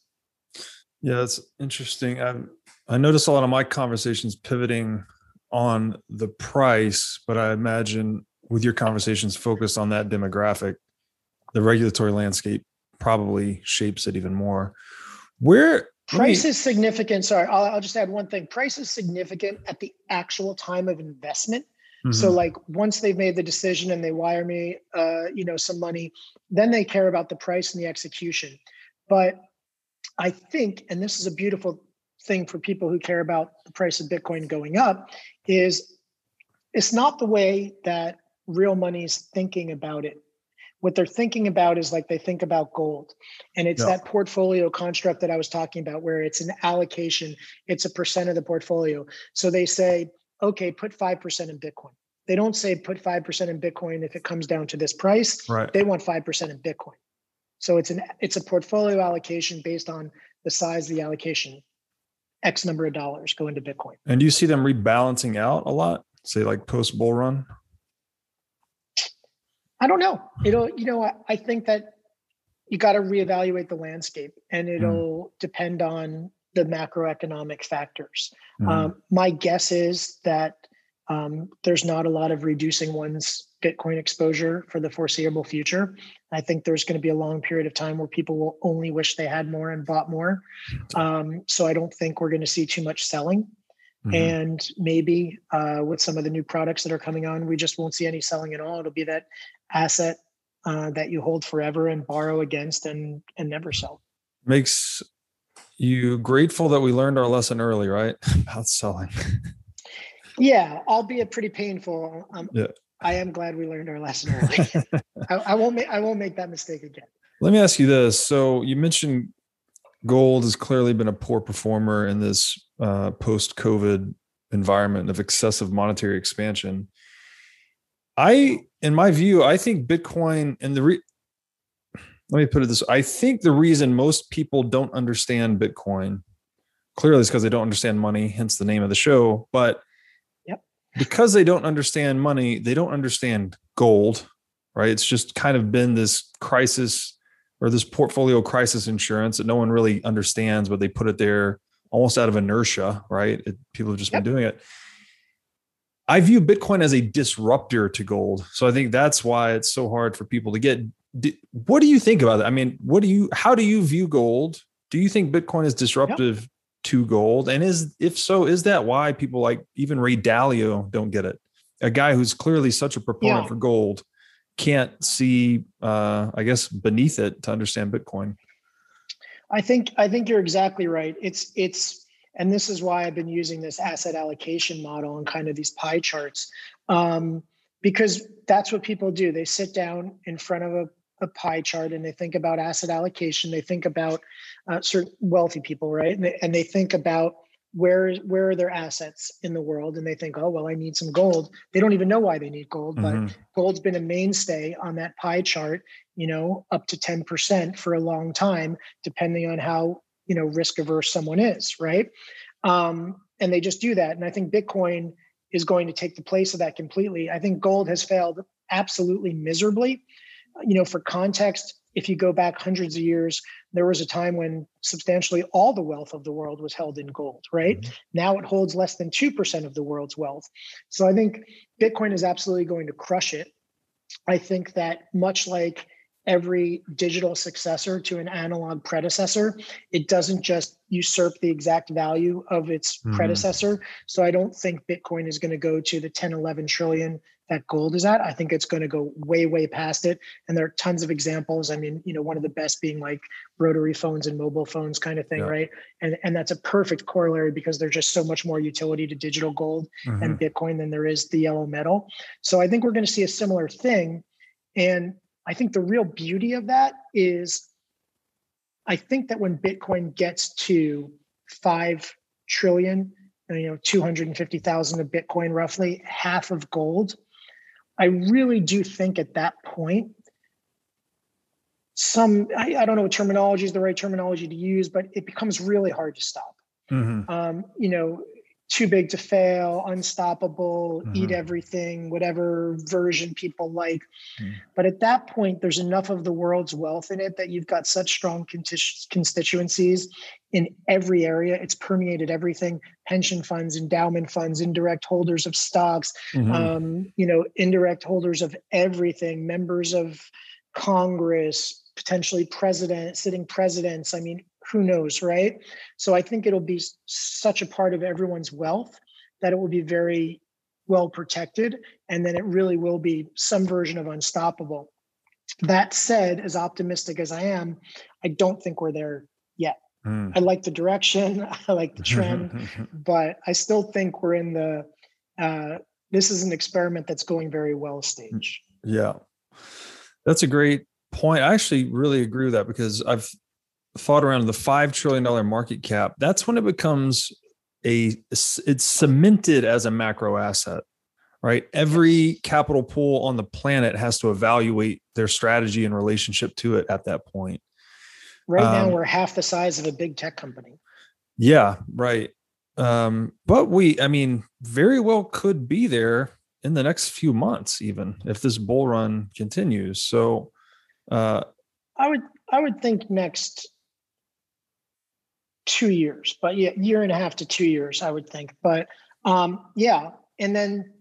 A: Yeah, it's interesting. I I notice a lot of my conversations pivoting on the price, but I imagine with your conversations focused on that demographic, the regulatory landscape probably shapes it even more. Where
B: price me, is significant. Sorry, I'll, I'll just add one thing. Price is significant at the actual time of investment. Mm-hmm. So like once they've made the decision and they wire me, uh, you know, some money, then they care about the price and the execution. But I think, and this is a beautiful thing for people who care about the price of Bitcoin going up, is it's not the way that real money's thinking about it. What they're thinking about is like they think about gold. And it's yeah. that portfolio construct that I was talking about, where it's an allocation, it's a percent of the portfolio. So they say, okay, put five percent in Bitcoin. They don't say put five percent in Bitcoin if it comes down to this price.
A: Right.
B: They want five percent in Bitcoin. So it's an it's a portfolio allocation based on the size of the allocation. X number of dollars go into Bitcoin.
A: And do you see them rebalancing out a lot, say like post bull run?
B: I don't know. It'll, you know, I, I think that you got to reevaluate the landscape, and it'll mm. depend on the macroeconomic factors. Mm. Um, my guess is that um, there's not a lot of reducing one's Bitcoin exposure for the foreseeable future. I think there's going to be a long period of time where people will only wish they had more and bought more. Um, so I don't think we're going to see too much selling. Mm-hmm. And maybe uh, with some of the new products that are coming on, we just won't see any selling at all. It'll be that asset uh, that you hold forever and borrow against and and never sell.
A: Makes you grateful that we learned our lesson early, right? About selling.
B: Yeah, albeit pretty painful. Um,
A: yeah.
B: I am glad we learned our lesson early. I, I won't make I won't make that mistake again.
A: Let me ask you this. So you mentioned gold has clearly been a poor performer in this uh, post-COVID environment of excessive monetary expansion. I, in my view, I think Bitcoin and the, re- let me put it this, I think the reason most people don't understand Bitcoin clearly is because they don't understand money, hence the name of the show. But
B: yep.
A: because they don't understand money, they don't understand gold, right? It's just kind of been this crisis or this portfolio crisis insurance that no one really understands, but they put it there almost out of inertia, right? It, people have just yep. been doing it. I view Bitcoin as a disruptor to gold. So I think that's why it's so hard for people to get. What do you think about that? I mean, what do you, how do you view gold? Do you think Bitcoin is disruptive yep. to gold? And is, if so, is that why people like even Ray Dalio don't get it? A guy who's clearly such a proponent yeah. for gold can't see, uh, I guess, beneath it to understand Bitcoin.
B: I think I think you're exactly right. It's it's, and this is why I've been using this asset allocation model and kind of these pie charts, um, because that's what people do. They sit down in front of a, a pie chart and they think about asset allocation. They think about uh, certain wealthy people, right? And they, and they think about where where are their assets in the world, and they think, oh, well, I need some gold. They don't even know why they need gold, mm-hmm. but gold's been a mainstay on that pie chart, you know, up to ten percent for a long time, depending on how, you know, risk averse someone is, right? Um, and they just do that. And I think Bitcoin is going to take the place of that completely. I think gold has failed absolutely miserably. You know, for context, if you go back hundreds of years, there was a time when substantially all the wealth of the world was held in gold, right? Mm-hmm. Now it holds less than two percent of the world's wealth. So I think Bitcoin is absolutely going to crush it. I think that much like every digital successor to an analog predecessor, it doesn't just usurp the exact value of its mm-hmm. predecessor. So I don't think Bitcoin is going to go to the ten, eleven trillion that gold is at. I think it's going to go way, way past it. And there are tons of examples. I mean, you know, one of the best being like rotary phones and mobile phones kind of thing, yeah. right? And and that's a perfect corollary because there's just so much more utility to digital gold mm-hmm. and Bitcoin than there is the yellow metal. So I think we're going to see a similar thing. And I think the real beauty of that is, I think that when Bitcoin gets to five trillion, you know, two hundred fifty thousand of Bitcoin, roughly half of gold, I really do think at that point, some, I, I don't know what terminology is the right terminology to use, but it becomes really hard to stop. Mm-hmm. Um, you know, too big to fail, unstoppable, mm-hmm. eat everything, whatever version people like. Mm-hmm. But at that point, there's enough of the world's wealth in it that you've got such strong constituencies in every area. It's permeated everything: pension funds, endowment funds, indirect holders of stocks, mm-hmm. um, you know, indirect holders of everything, members of Congress, potentially president, sitting presidents. I mean, who knows, right? So I think it'll be such a part of everyone's wealth that it will be very well protected. And then it really will be some version of unstoppable. That said, as optimistic as I am, I don't think we're there yet. Mm. I like the direction, I like the trend, but I still think we're in the, uh, this is an experiment that's going very well stage.
A: Yeah, that's a great point. I actually really agree with that because I've thought around the five trillion dollars market cap. That's when it becomes a, it's cemented as a macro asset, right? Every capital pool on the planet has to evaluate their strategy in relationship to it at that point.
B: Right now, um, we're half the size of a big tech company.
A: Yeah, right. Um, but we, I mean, very well could be there in the next few months, even if this bull run continues. So uh,
B: I would, I would think next two years, but yeah, year and a half to two years, I would think. But um, yeah. And then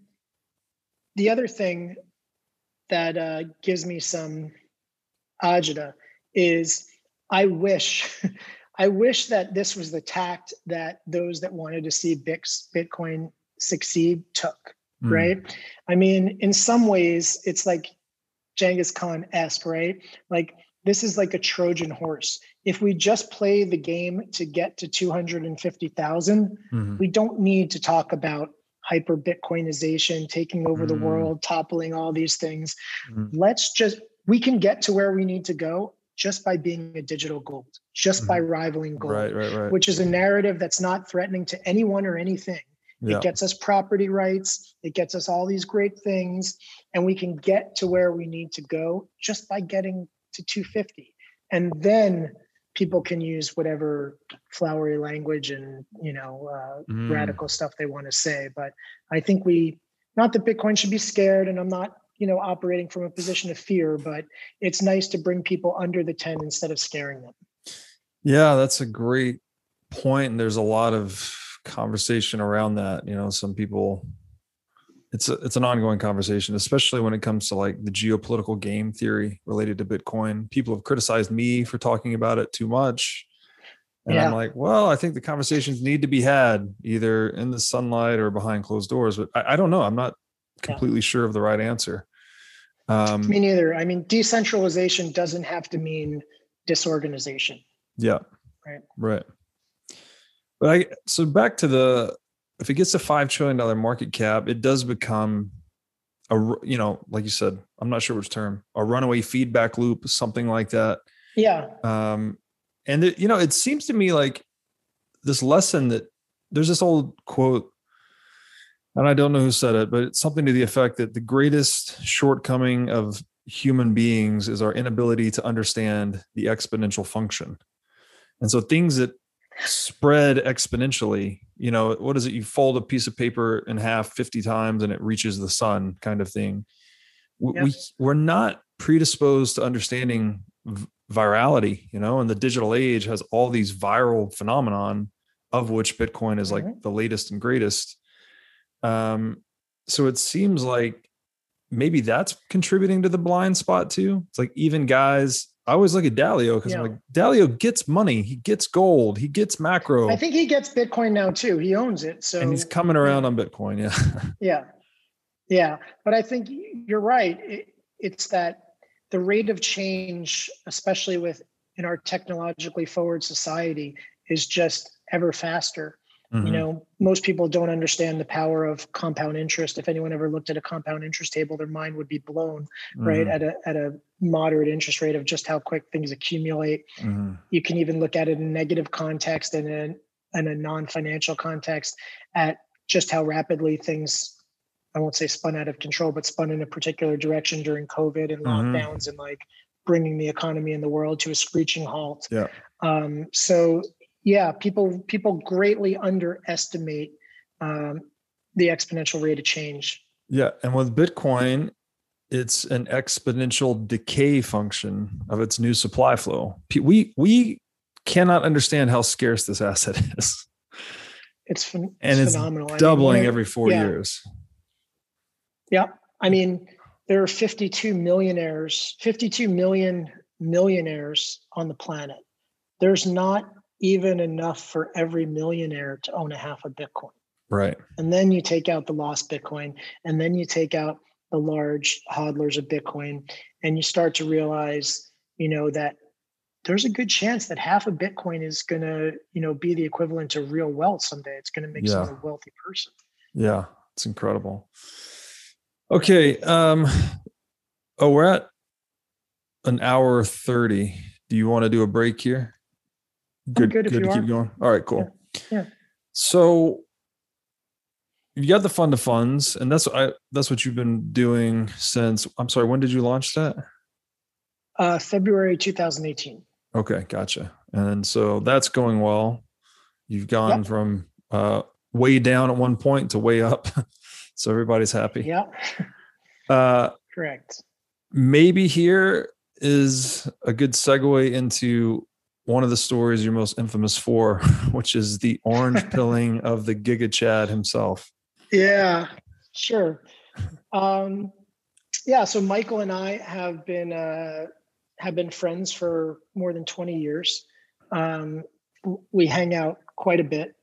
B: the other thing that uh, gives me some agita is I wish, I wish that this was the tact that those that wanted to see Bitcoin succeed took, mm. right? I mean, in some ways, it's like Genghis Khan-esque, right? Like, this is like a Trojan horse. If we just play the game to get to two hundred fifty thousand, mm-hmm. we don't need to talk about hyper Bitcoinization, taking over mm-hmm. the world, toppling all these things. Mm-hmm. Let's just, we can get to where we need to go just by being a digital gold, just mm-hmm. by rivaling gold,
A: right, right, right.
B: which is a narrative that's not threatening to anyone or anything. Yeah. It gets us property rights. It gets us all these great things. And we can get to where we need to go just by getting to two fifty. And then people can use whatever flowery language and, you know, uh, mm. radical stuff they want to say. But I think we, not that Bitcoin should be scared, and I'm not, you know, operating from a position of fear, but it's nice to bring people under the ten instead of scaring them.
A: Yeah, that's a great point. And there's a lot of conversation around that. You know, some people, it's a, it's an ongoing conversation, especially when it comes to like the geopolitical game theory related to Bitcoin. People have criticized me for talking about it too much. And yeah. I'm like, well, I think the conversations need to be had either in the sunlight or behind closed doors, but I, I don't know. I'm not completely yeah. sure of the right answer. Um,
B: me neither. I mean, decentralization doesn't have to mean disorganization.
A: Yeah.
B: Right.
A: Right. But I, so back to the, if it gets to five trillion dollars market cap, it does become a, you know, like you said, I'm not sure which term, a runaway feedback loop, something like that.
B: Yeah.
A: Um, and it, you know, it seems to me like this lesson that there's this old quote, and I don't know who said it, but it's something to the effect that the greatest shortcoming of human beings is our inability to understand the exponential function. And so things that spread exponentially, you know, what is it? You fold a piece of paper in half fifty times and it reaches the sun kind of thing. we,
B: Yep.
A: we we're not predisposed to understanding v- virality, you know, and the digital age has all these viral phenomenon, of which Bitcoin is like
B: Mm-hmm.
A: the latest and greatest. Um, so it seems like maybe that's contributing to the blind spot too. It's like even guys, I always look at Dalio because
B: Yeah.
A: I'm like, Dalio gets money, he gets gold, he gets macro,
B: I think he gets Bitcoin now too. He owns it. So
A: and he's coming around
B: yeah.
A: on Bitcoin. Yeah.
B: Yeah. Yeah. But I think you're right. It, it's that the rate of change, especially with in our technologically forward society, is just ever faster.
A: Mm-hmm.
B: You know, most people don't understand the power of compound interest. If anyone ever looked at a compound interest table, their mind would be blown,
A: Mm-hmm.
B: right? At a at a moderate interest rate of just how quick things accumulate.
A: Mm-hmm.
B: You can even look at it in negative context and in, in a non-financial context at just how rapidly things, I won't say spun out of control, but spun in a particular direction during COVID and
A: Mm-hmm.
B: lockdowns and like bringing the economy and the world to a screeching halt.
A: Yeah.
B: Um, so yeah, people people greatly underestimate um, the exponential rate of change.
A: Yeah. And with Bitcoin, it's an exponential decay function of its new supply flow. We we cannot understand how scarce this asset is.
B: It's, ph- it's
A: and it's
B: phenomenal.
A: doubling
B: I mean,
A: every four
B: yeah.
A: years.
B: Yeah. I mean, there are fifty-two millionaires, fifty-two million millionaires on the planet. There's not even enough for every millionaire to own a half a Bitcoin.
A: Right.
B: And then you take out the lost Bitcoin, and then you take out the large hodlers of Bitcoin, and you start to realize, you know, that there's a good chance that half a Bitcoin is going to, you know, be the equivalent to real wealth someday. It's going to make
A: Yeah.
B: someone a wealthy person.
A: Yeah. It's incredible. Okay. Um, oh, we're at an hour thirty. Do you want to do a break here? Good,
B: I'm good if
A: good
B: you
A: to
B: are.
A: keep going. All right, cool.
B: Yeah. Yeah.
A: So you got the fund to funds, and that's I that's what you've been doing since. I'm sorry, when did you launch that?
B: Uh, February two thousand eighteen.
A: Okay, gotcha. And so that's going well. You've gone
B: Yep.
A: from uh, way down at one point to way up, so everybody's happy.
B: Yeah.
A: Uh,
B: Correct.
A: maybe here is a good segue into one of the stories you're most infamous for, which is the orange pilling of the Giga Chad himself.
B: Yeah, sure. Um, yeah, so Michael and I have been uh, have been friends for more than twenty years. Um, we hang out quite a bit,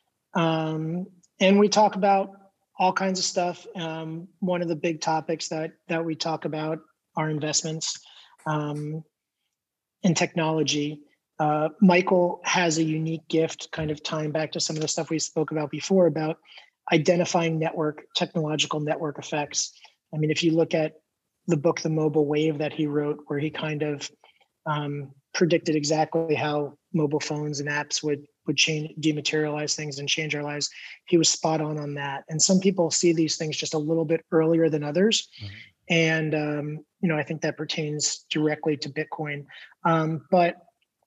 B: um, and we talk about all kinds of stuff. Um, one of the big topics that that we talk about are investments um, in technology. Uh, Michael has a unique gift, kind of tying back to some of the stuff we spoke about before about identifying network, technological network effects. I mean, if you look at the book, The Mobile Wave, that he wrote, where he kind of um, predicted exactly how mobile phones and apps would would change, dematerialize things and change our lives, he was spot on on that. And some people see these things just a little bit earlier than others. Mm-hmm. And, um, you know, I think that pertains directly to Bitcoin. Um, but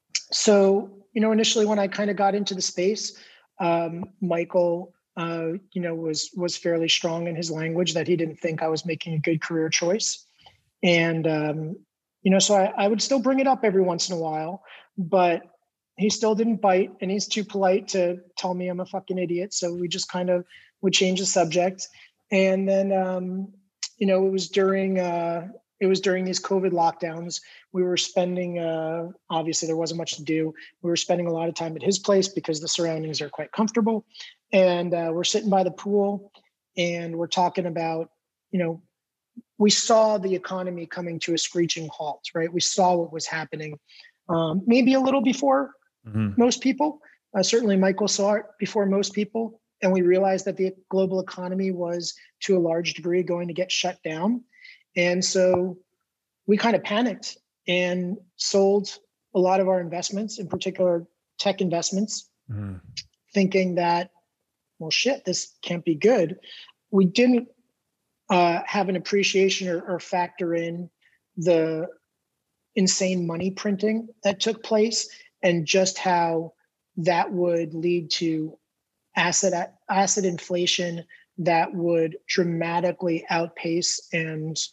B: so, you know, initially when I kind of got into the space, um, Michael, uh, you know, was was fairly strong in his language that he didn't think I was making a good career choice. And, um, you know, so I, I would still bring it up every once in a while, but he still didn't bite, and he's too polite to tell me I'm a fucking idiot. So we just kind of would change the subject. And then, um, you know, it was during, uh, it was during these COVID lockdowns. We were spending, uh, obviously there wasn't much to do. We were spending a lot of time at his place because the surroundings are quite comfortable. And uh, we're sitting by the pool and we're talking about, you know, we saw the economy coming to a screeching halt, right? We saw what was happening, um, maybe a little before mm-hmm. most people. Uh, certainly Michael saw it before most people. And we realized that the global economy was to a large degree going to get shut down. And so we kind of panicked and sold a lot of our investments, in particular tech investments, mm-hmm. thinking that, well, shit, this can't be good. We didn't uh, have an appreciation or, or factor in the insane money printing that took place and just how that would lead to asset asset inflation that would dramatically outpace and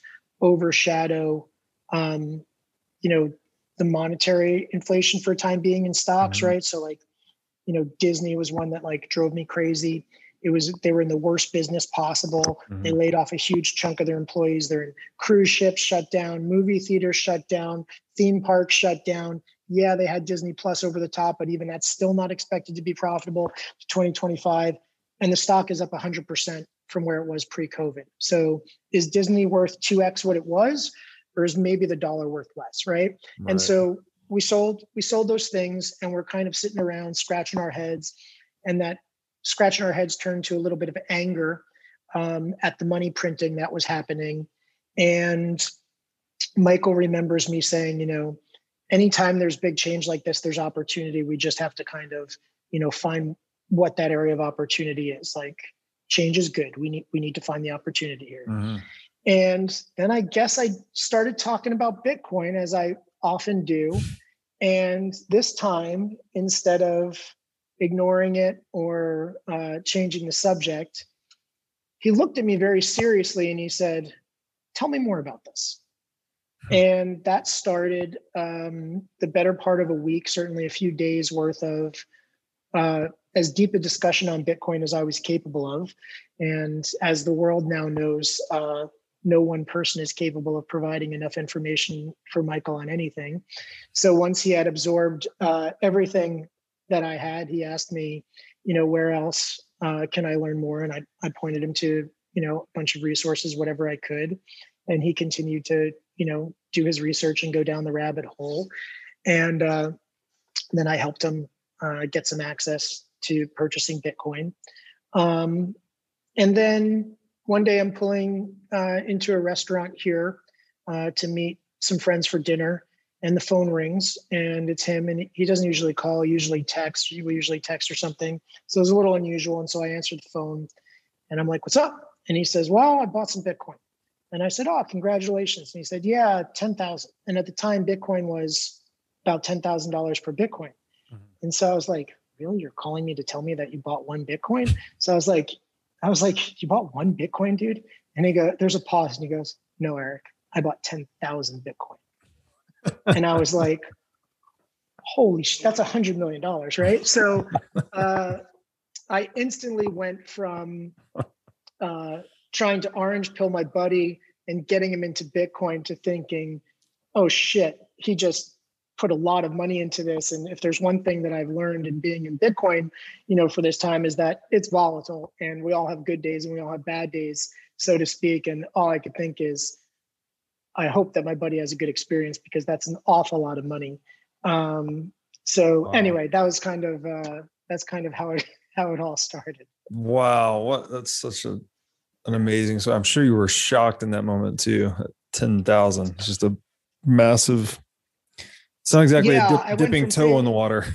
B: overshadow, um, you know, the monetary inflation for a time being in stocks,
A: Mhm.
B: right? So like, you know, Disney was one that like drove me crazy. It was, they were in the worst business possible. They
A: Mhm.
B: laid off a huge chunk of their employees. Their cruise ships shut down, movie theaters shut down, theme parks shut down. Yeah, they had Disney Plus over the top, but even that's still not expected to be profitable to twenty twenty-five. And the stock is up one hundred percent from where it was pre-COVID. So is Disney worth two X what it was, or is maybe the dollar worth less, right? And
A: Right.
B: so we sold we sold those things, and we're kind of sitting around scratching our heads, and that scratching our heads turned to a little bit of anger um, at the money printing that was happening. And Michael remembers me saying, you know, anytime there's big change like this, there's opportunity. We just have to kind of, you know, find what that area of opportunity is. Like, change is good. We need we need to find the opportunity here.
A: Mhm.
B: And then I guess I started talking about Bitcoin, as I often do. And this time, instead of ignoring it or uh, changing the subject, he looked at me very seriously and he said, "Tell me more about this." And that started um, the better part of a week, certainly a few days worth of uh, as deep a discussion on Bitcoin as I was capable of. And as the world now knows, uh, no one person is capable of providing enough information for Michael on anything. So once he had absorbed uh, everything that I had, he asked me, you know, where else uh, can I learn more? And I, I pointed him to, you know, a bunch of resources, whatever I could. And he continued to, you know, do his research and go down the rabbit hole. And uh, then I helped him uh, get some access to purchasing Bitcoin. Um, and then one day I'm pulling uh, into a restaurant here uh, to meet some friends for dinner, and the phone rings, and it's him. And he doesn't usually call, usually text. We usually text or something. So it was a little unusual. And so I answered the phone, and I'm like, "What's up?" And he says, "Well, I bought some Bitcoin." And I said, "Oh, congratulations." And he said, "Yeah, ten thousand." And at the time, Bitcoin was about ten thousand dollars per Bitcoin.
A: Mhm.
B: And so I was like, "Really? You're calling me to tell me that you bought one Bitcoin?" So I was like, I was like, "You bought one Bitcoin, dude?" And he goes, there's a pause, and he goes, "No, Eric, I bought ten thousand Bitcoin." And I was like, holy shit, that's a hundred million dollars, right? So uh, I instantly went from uh, trying to orange pill my buddy and getting him into Bitcoin to thinking, oh shit, he just put a lot of money into this. And if there's one thing that I've learned in being in Bitcoin, you know, for this time, is that it's volatile, and we all have good days and we all have bad days, so to speak. And all I could think is, I hope that my buddy has a good experience, because that's an awful lot of money. Um, so
A: Wow.
B: anyway, that was kind of, uh, that's kind of how it, how it all started.
A: Wow. What that's such a an amazing. So I'm sure you were shocked in that moment too. At ten thousand. It's just a massive, it's not exactly a
B: Yeah,
A: dip,
B: I went
A: dipping
B: from
A: toe in
B: think,
A: the water.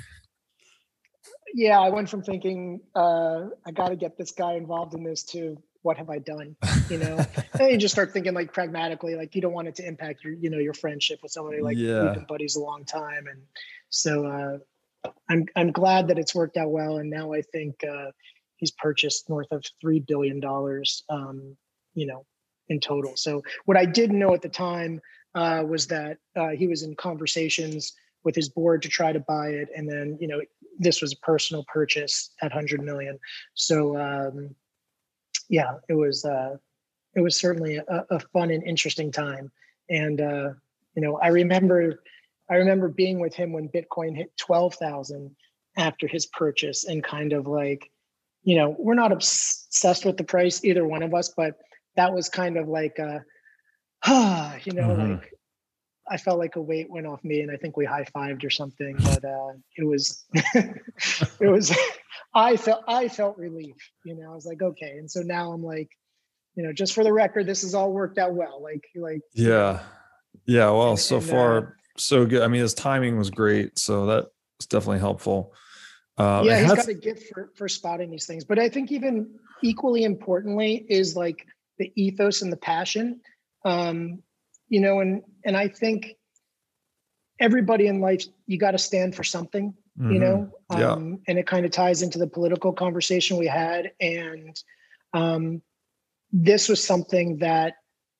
B: yeah, I went from thinking, uh, I got to get this guy involved in this, to what have I done? You know, and you just start thinking like pragmatically, like you don't want it to impact your, you know, your friendship with somebody. Like, we've
A: Yeah.
B: been buddies a long time. And so uh, I'm, I'm glad that it's worked out well. And now I think uh, he's purchased north of three billion dollars, um, you know, in total. So what I didn't know at the time uh, was that uh, he was in conversations with his board to try to buy it. And then, you know, this was a personal purchase at one hundred million. So um, yeah, it was, uh, it was certainly a, a fun and interesting time. And, uh, you know, I remember, I remember being with him when Bitcoin hit twelve thousand after his purchase, and kind of like, you know, we're not obsessed with the price, either one of us, but that was kind of like, uh, ah, you know,
A: Mm-hmm.
B: like, I felt like a weight went off me, and I think we high fived or something. But uh, it was, it was, I felt, I felt relief. You know, I was like, okay. And so now I'm like, you know, just for the record, this has all worked out well. Like, like, you know,
A: Yeah. Yeah. Well,
B: and,
A: so
B: and uh,
A: far, so good. I mean, his timing was great. So that was definitely helpful. Um,
B: yeah,
A: and
B: he's
A: that's,
B: got a gift for for spotting these things. But I think even equally importantly is like the ethos and the passion. Um, you know, and and I think everybody in life, you got to stand for something, you
A: mm-hmm.
B: know,
A: Yeah.
B: um, and it kind of ties into the political conversation we had. And um, this was something that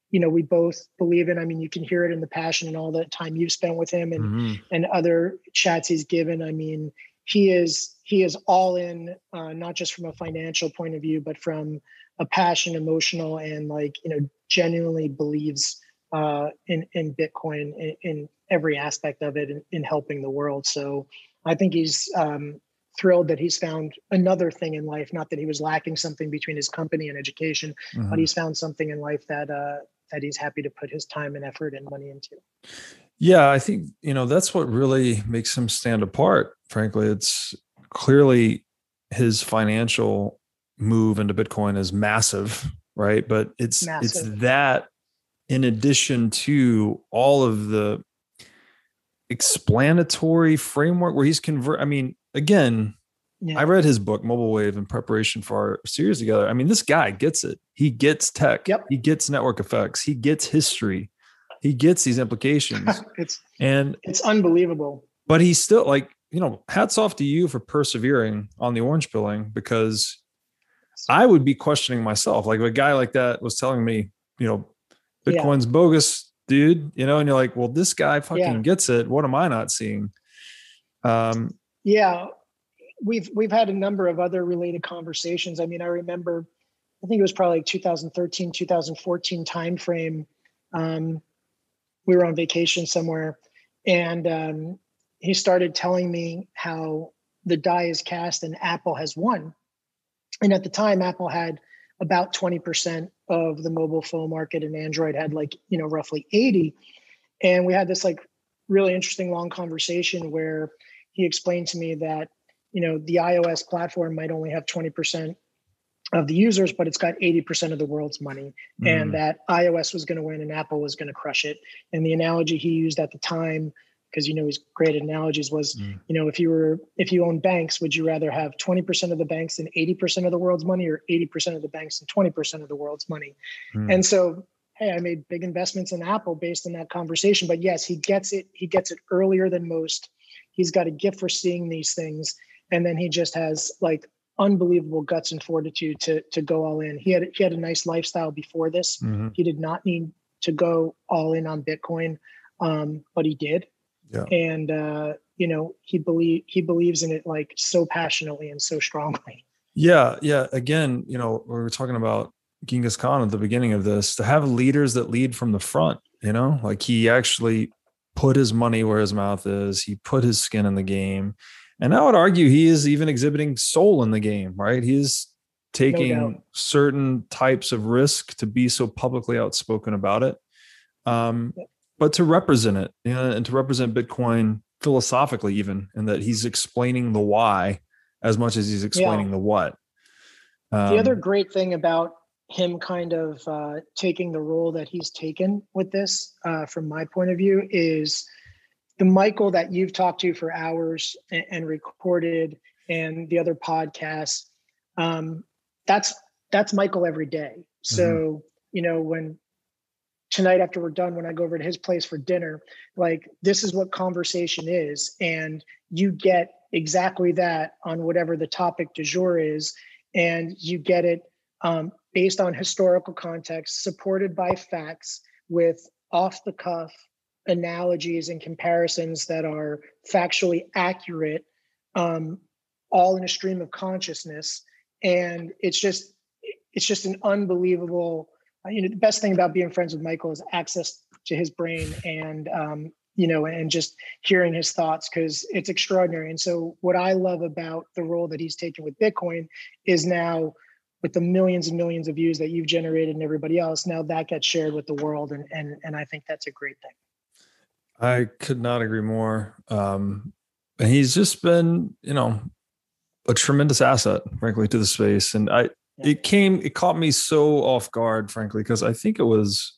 B: you know, we both believe in. I mean, you can hear it in the passion and all the time you've spent with him and,
A: Mm-hmm.
B: and other chats he's given. I mean, he is, he is all in, uh, not just from a financial point of view, but from a passion, emotional, and like, you know, genuinely believes uh, in, in Bitcoin in, in every aspect of it in, in helping the world. So I think he's um, thrilled that he's found another thing in life, not that he was lacking something between his company and education,
A: Mm-hmm.
B: but he's found something in life that, uh, that he's happy to put his time and effort and money into.
A: Yeah, I think, you know, that's what really makes him stand apart. Frankly, it's clearly his financial move into Bitcoin is massive, right? But it's
B: Massive.
A: it's that in addition to all of the explanatory framework where he's convert. I mean, again,
B: Yeah.
A: I read his book Mobile Wave in preparation for our series together. I mean, this guy gets it. He gets tech.
B: Yep.
A: He gets network effects. He gets history. He gets these implications.
B: it's
A: and
B: it's unbelievable.
A: But he's still like, you know, hats off to you for persevering on the orange pilling, because I would be questioning myself. Like if a guy like that was telling me, you know, Bitcoin's yeah. bogus, dude, you know, and you're like, well, this guy fucking yeah. gets it. What am I not seeing? Um,
B: yeah, we've, we've had a number of other related conversations. I mean, I remember, I think it was probably like two thousand thirteen, two thousand fourteen timeframe. Um, we were on vacation somewhere, and um, he started telling me how the die is cast and Apple has won. And at the time, Apple had about twenty percent of the mobile phone market, and Android had like, you know, roughly eighty. And we had this like really interesting long conversation where he explained to me that, you know, the iOS platform might only have twenty percent of the users, but it's got eighty percent of the world's money, mm. and that iOS was going to win and Apple was going to crush it. And the analogy he used at the time, because, you know, he's great at analogies, was, mm. you know, if you were, if you own banks, would you rather have twenty percent of the banks and eighty percent of the world's money, or eighty percent of the banks and twenty percent of the world's money? Mm. And so, hey, I made big investments in Apple based on that conversation, but yes, he gets it. He gets it earlier than most. He's got a gift for seeing these things. And then he just has like unbelievable guts and fortitude to, to go all in. He had, he had a nice lifestyle before this. Mm-hmm. He did not need to go all in on Bitcoin, um, but he did.
A: Yeah.
B: And, uh, you know, he believe he believes in it like so passionately and so strongly.
A: Yeah. Yeah. Again, you know, we were talking about Genghis Khan at the beginning of this, to have leaders that lead from the front, you know, like he actually put his money where his mouth is. He put his skin in the game. And I would argue he is even exhibiting soul in the game, right? He is taking
B: no
A: certain types of risk to be so publicly outspoken about it. Um, yeah. But to represent it, you know, and to represent Bitcoin philosophically, even, and that he's explaining the why as much as he's explaining yeah. the what. Um,
B: the other great thing about him kind of uh, taking the role that he's taken with this, uh, from my point of view, is the Michael that you've talked to for hours and, and recorded, and the other podcasts, um, that's that's Michael every day. So, mm-hmm. you know, when tonight after we're done, when I go over to his place for dinner, like this is what conversation is. And you get exactly that on whatever the topic du jour is. And you get it um, based on historical context, supported by facts, with off the cuff analogies and comparisons that are factually accurate, um, all in a stream of consciousness. And it's just, it's just an unbelievable, you know, the best thing about being friends with Michael is access to his brain and, um, you know, and just hearing his thoughts, because it's extraordinary. And so what I love about the role that he's taken with Bitcoin is now, with the millions and millions of views that you've generated and everybody else, now that gets shared with the world. And, and, and I think that's a great thing.
A: I could not agree more. Um, and he's just been, you know, a tremendous asset, frankly, to the space. And I, yeah. it came, it caught me so off guard, frankly, because I think it was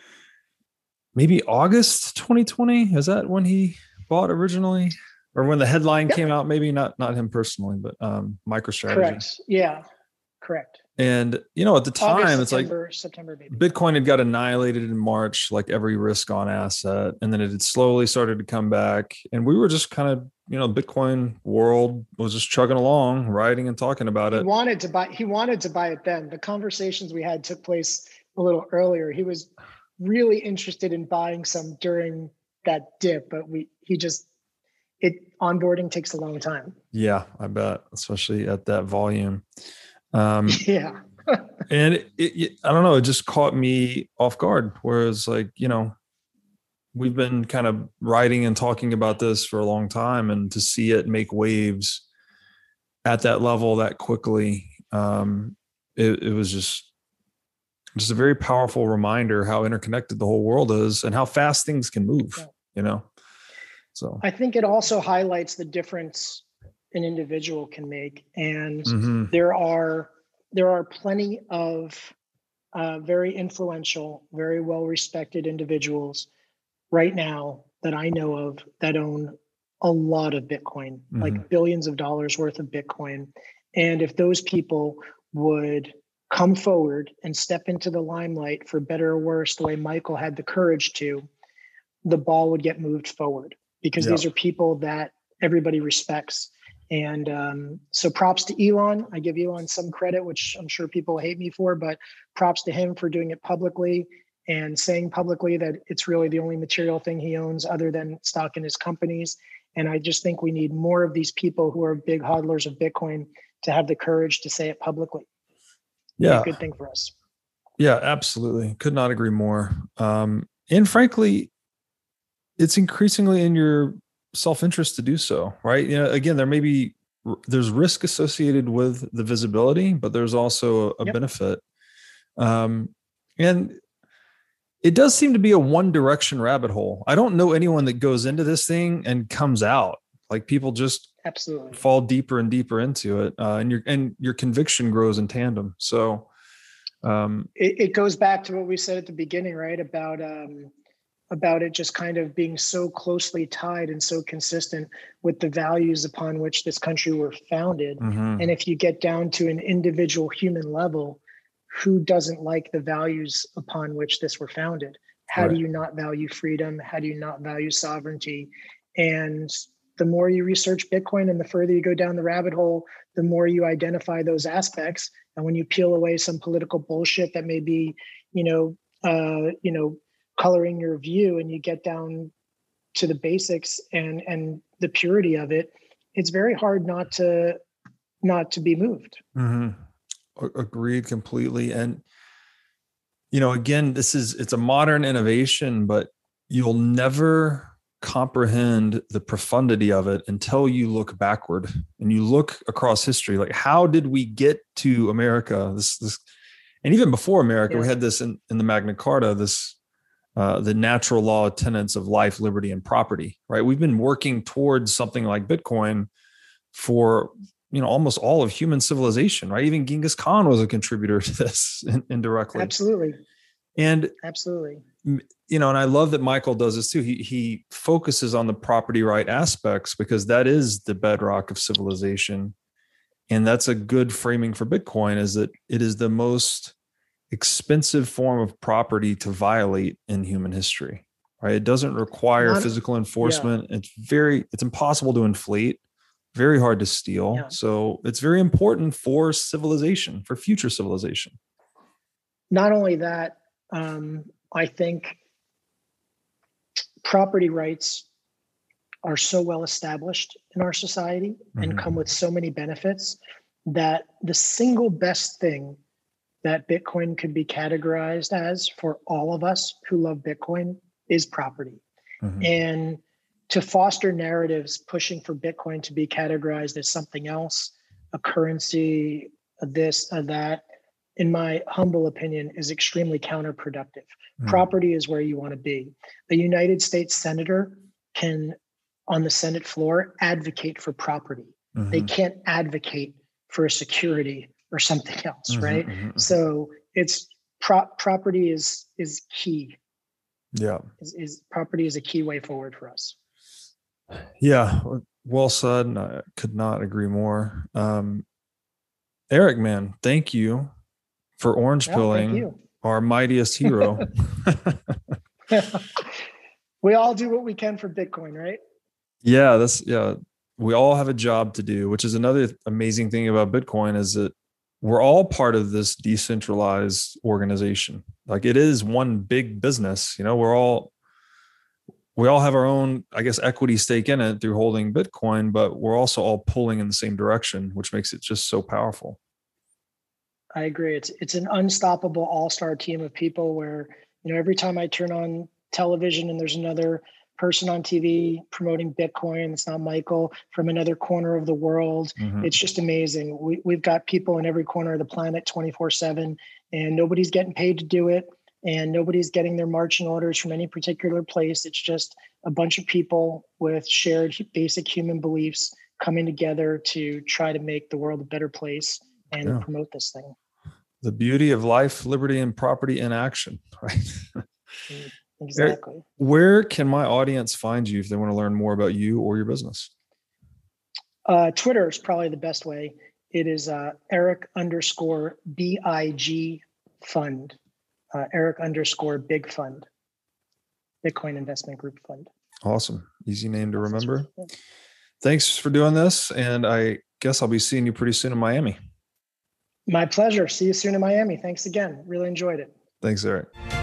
A: maybe August twenty twenty. Is that when he bought originally, or when the headline yep. came out? Maybe not, not him personally, but um, MicroStrategy.
B: Correct. Yeah, correct.
A: And, you know, at the time,
B: August,
A: it's
B: September,
A: like
B: September, maybe.
A: Bitcoin had got annihilated in March, like every risk on asset. And then it had slowly started to come back. And we were just kind of, you know, Bitcoin world was just chugging along, writing and talking about
B: he
A: it.
B: He wanted to buy, he wanted to buy it then. The conversations we had took place a little earlier. He was really interested in buying some during that dip, but we he just it onboarding takes a long time.
A: Yeah, I bet, especially at that volume. Um,
B: yeah.
A: and it, it, I don't know, it just caught me off guard. Whereas, like, you know, we've been kind of writing and talking about this for a long time, and to see it make waves at that level that quickly, um, it, it was just just a very powerful reminder how interconnected the whole world is and how fast things can move. Yeah. You know, so
B: I think it also highlights the difference an individual can make, and mm-hmm. there are there are plenty of uh, very influential, very well respected individuals right now that I know of that own a lot of Bitcoin, mm-hmm. like billions of dollars worth of Bitcoin. And if those people would come forward and step into the limelight, for better or worse, the way Michael had the courage to, the ball would get moved forward, because yep. these are people that everybody respects. And um, so props to Elon. I give Elon some credit, which I'm sure people hate me for, but props to him for doing it publicly and saying publicly that it's really the only material thing he owns other than stock in his companies. And I just think we need more of these people who are big hodlers of Bitcoin to have the courage to say it publicly.
A: Yeah.
B: Be a good thing for us.
A: Yeah, absolutely. Could not agree more. Um, and frankly, it's increasingly in your self-interest to do so, right? You know, again, there may be, there's risk associated with the visibility, but there's also a yep. benefit. Um, and it does seem to be a one direction rabbit hole. I don't know anyone that goes into this thing and comes out. Like, people just
B: absolutely
A: fall deeper and deeper into it. Uh, and your, and your conviction grows in tandem. So um,
B: it, it goes back to what we said at the beginning, right? About, um, about it just kind of being so closely tied and so consistent with the values upon which this country were founded. Mm-hmm. And if you get down to an individual human level, who doesn't like the values upon which this were founded? How right. do you not value freedom? How do you not value sovereignty? And the more you research Bitcoin and the further you go down the rabbit hole, the more you identify those aspects. And when you peel away some political bullshit that may be, you know, uh, you know, coloring your view, and you get down to the basics and and the purity of it, it's very hard not to not to be moved.
A: Mm-hmm. Agreed completely. And, you know, again, this is, it's a modern innovation, but you'll never comprehend the profundity of it until you look backward and you look across history. Like, how did we get to America? This, this, and even before America, yeah. we had this in, in the Magna Carta, this, uh, the natural law tenets of life, liberty, and property, right? We've been working towards something like Bitcoin for, you know, almost all of human civilization, right? Even Genghis Khan was a contributor to this indirectly.
B: Absolutely.
A: And
B: absolutely.
A: You know, and I love that Michael does this too. He he focuses on the property right aspects, because that is the bedrock of civilization. And that's a good framing for Bitcoin, is that it is the most expensive form of property to violate in human history, right? It doesn't require Not, physical enforcement. Yeah. It's very, it's impossible to inflate, very hard to steal. Yeah. So it's very important for civilization, for future civilization.
B: Not only that, um, I think property rights are so well established in our society mm-hmm. and come with so many benefits that the single best thing that Bitcoin could be categorized as for all of us who love Bitcoin is property. Mm-hmm. And to foster narratives pushing for Bitcoin to be categorized as something else, a currency, a this, a that, in my humble opinion, is extremely counterproductive. Mm. Property is where you want to be. A United States senator can, on the Senate floor, advocate for property. Mm-hmm. They can't advocate for a security or something else, mm-hmm, right? Mm-hmm. So it's pro- property is is key.
A: Yeah,
B: is, is property is a key way forward for us.
A: Yeah, well said. And I could not agree more. Um, Eric, man, thank you for orange pilling oh, our mightiest hero.
B: We all do what we can for Bitcoin, right?
A: Yeah, that's yeah. We all have a job to do, which is another amazing thing about Bitcoin, is that we're all part of this decentralized organization, like it is one big business. You know, we're all, we all have our own, I guess, equity stake in it through holding Bitcoin, but we're also all pulling in the same direction, which makes it just so powerful.
B: I agree. It's it's an unstoppable all-star team of people where, you know, every time I turn on television and there's another person on T V promoting Bitcoin, it's not Michael from another corner of the world. Mm-hmm. It's just amazing. We, we've got people in every corner of the planet twenty-four seven, and nobody's getting paid to do it. And nobody's getting their marching orders from any particular place. It's just a bunch of people with shared basic human beliefs coming together to try to make the world a better place and yeah. promote this thing.
A: The beauty of life, liberty, and property in action, right?
B: Exactly.
A: Where can my audience find you if they want to learn more about you or your business?
B: Uh, Twitter is probably the best way. It is uh, Eric underscore B I G fund. Uh, Eric underscore big fund, Bitcoin Investment Group Fund.
A: Awesome. Easy name to remember. Thanks for doing this. And I guess I'll be seeing you pretty soon in Miami.
B: My pleasure. See you soon in Miami. Thanks again. Really enjoyed it.
A: Thanks, Eric.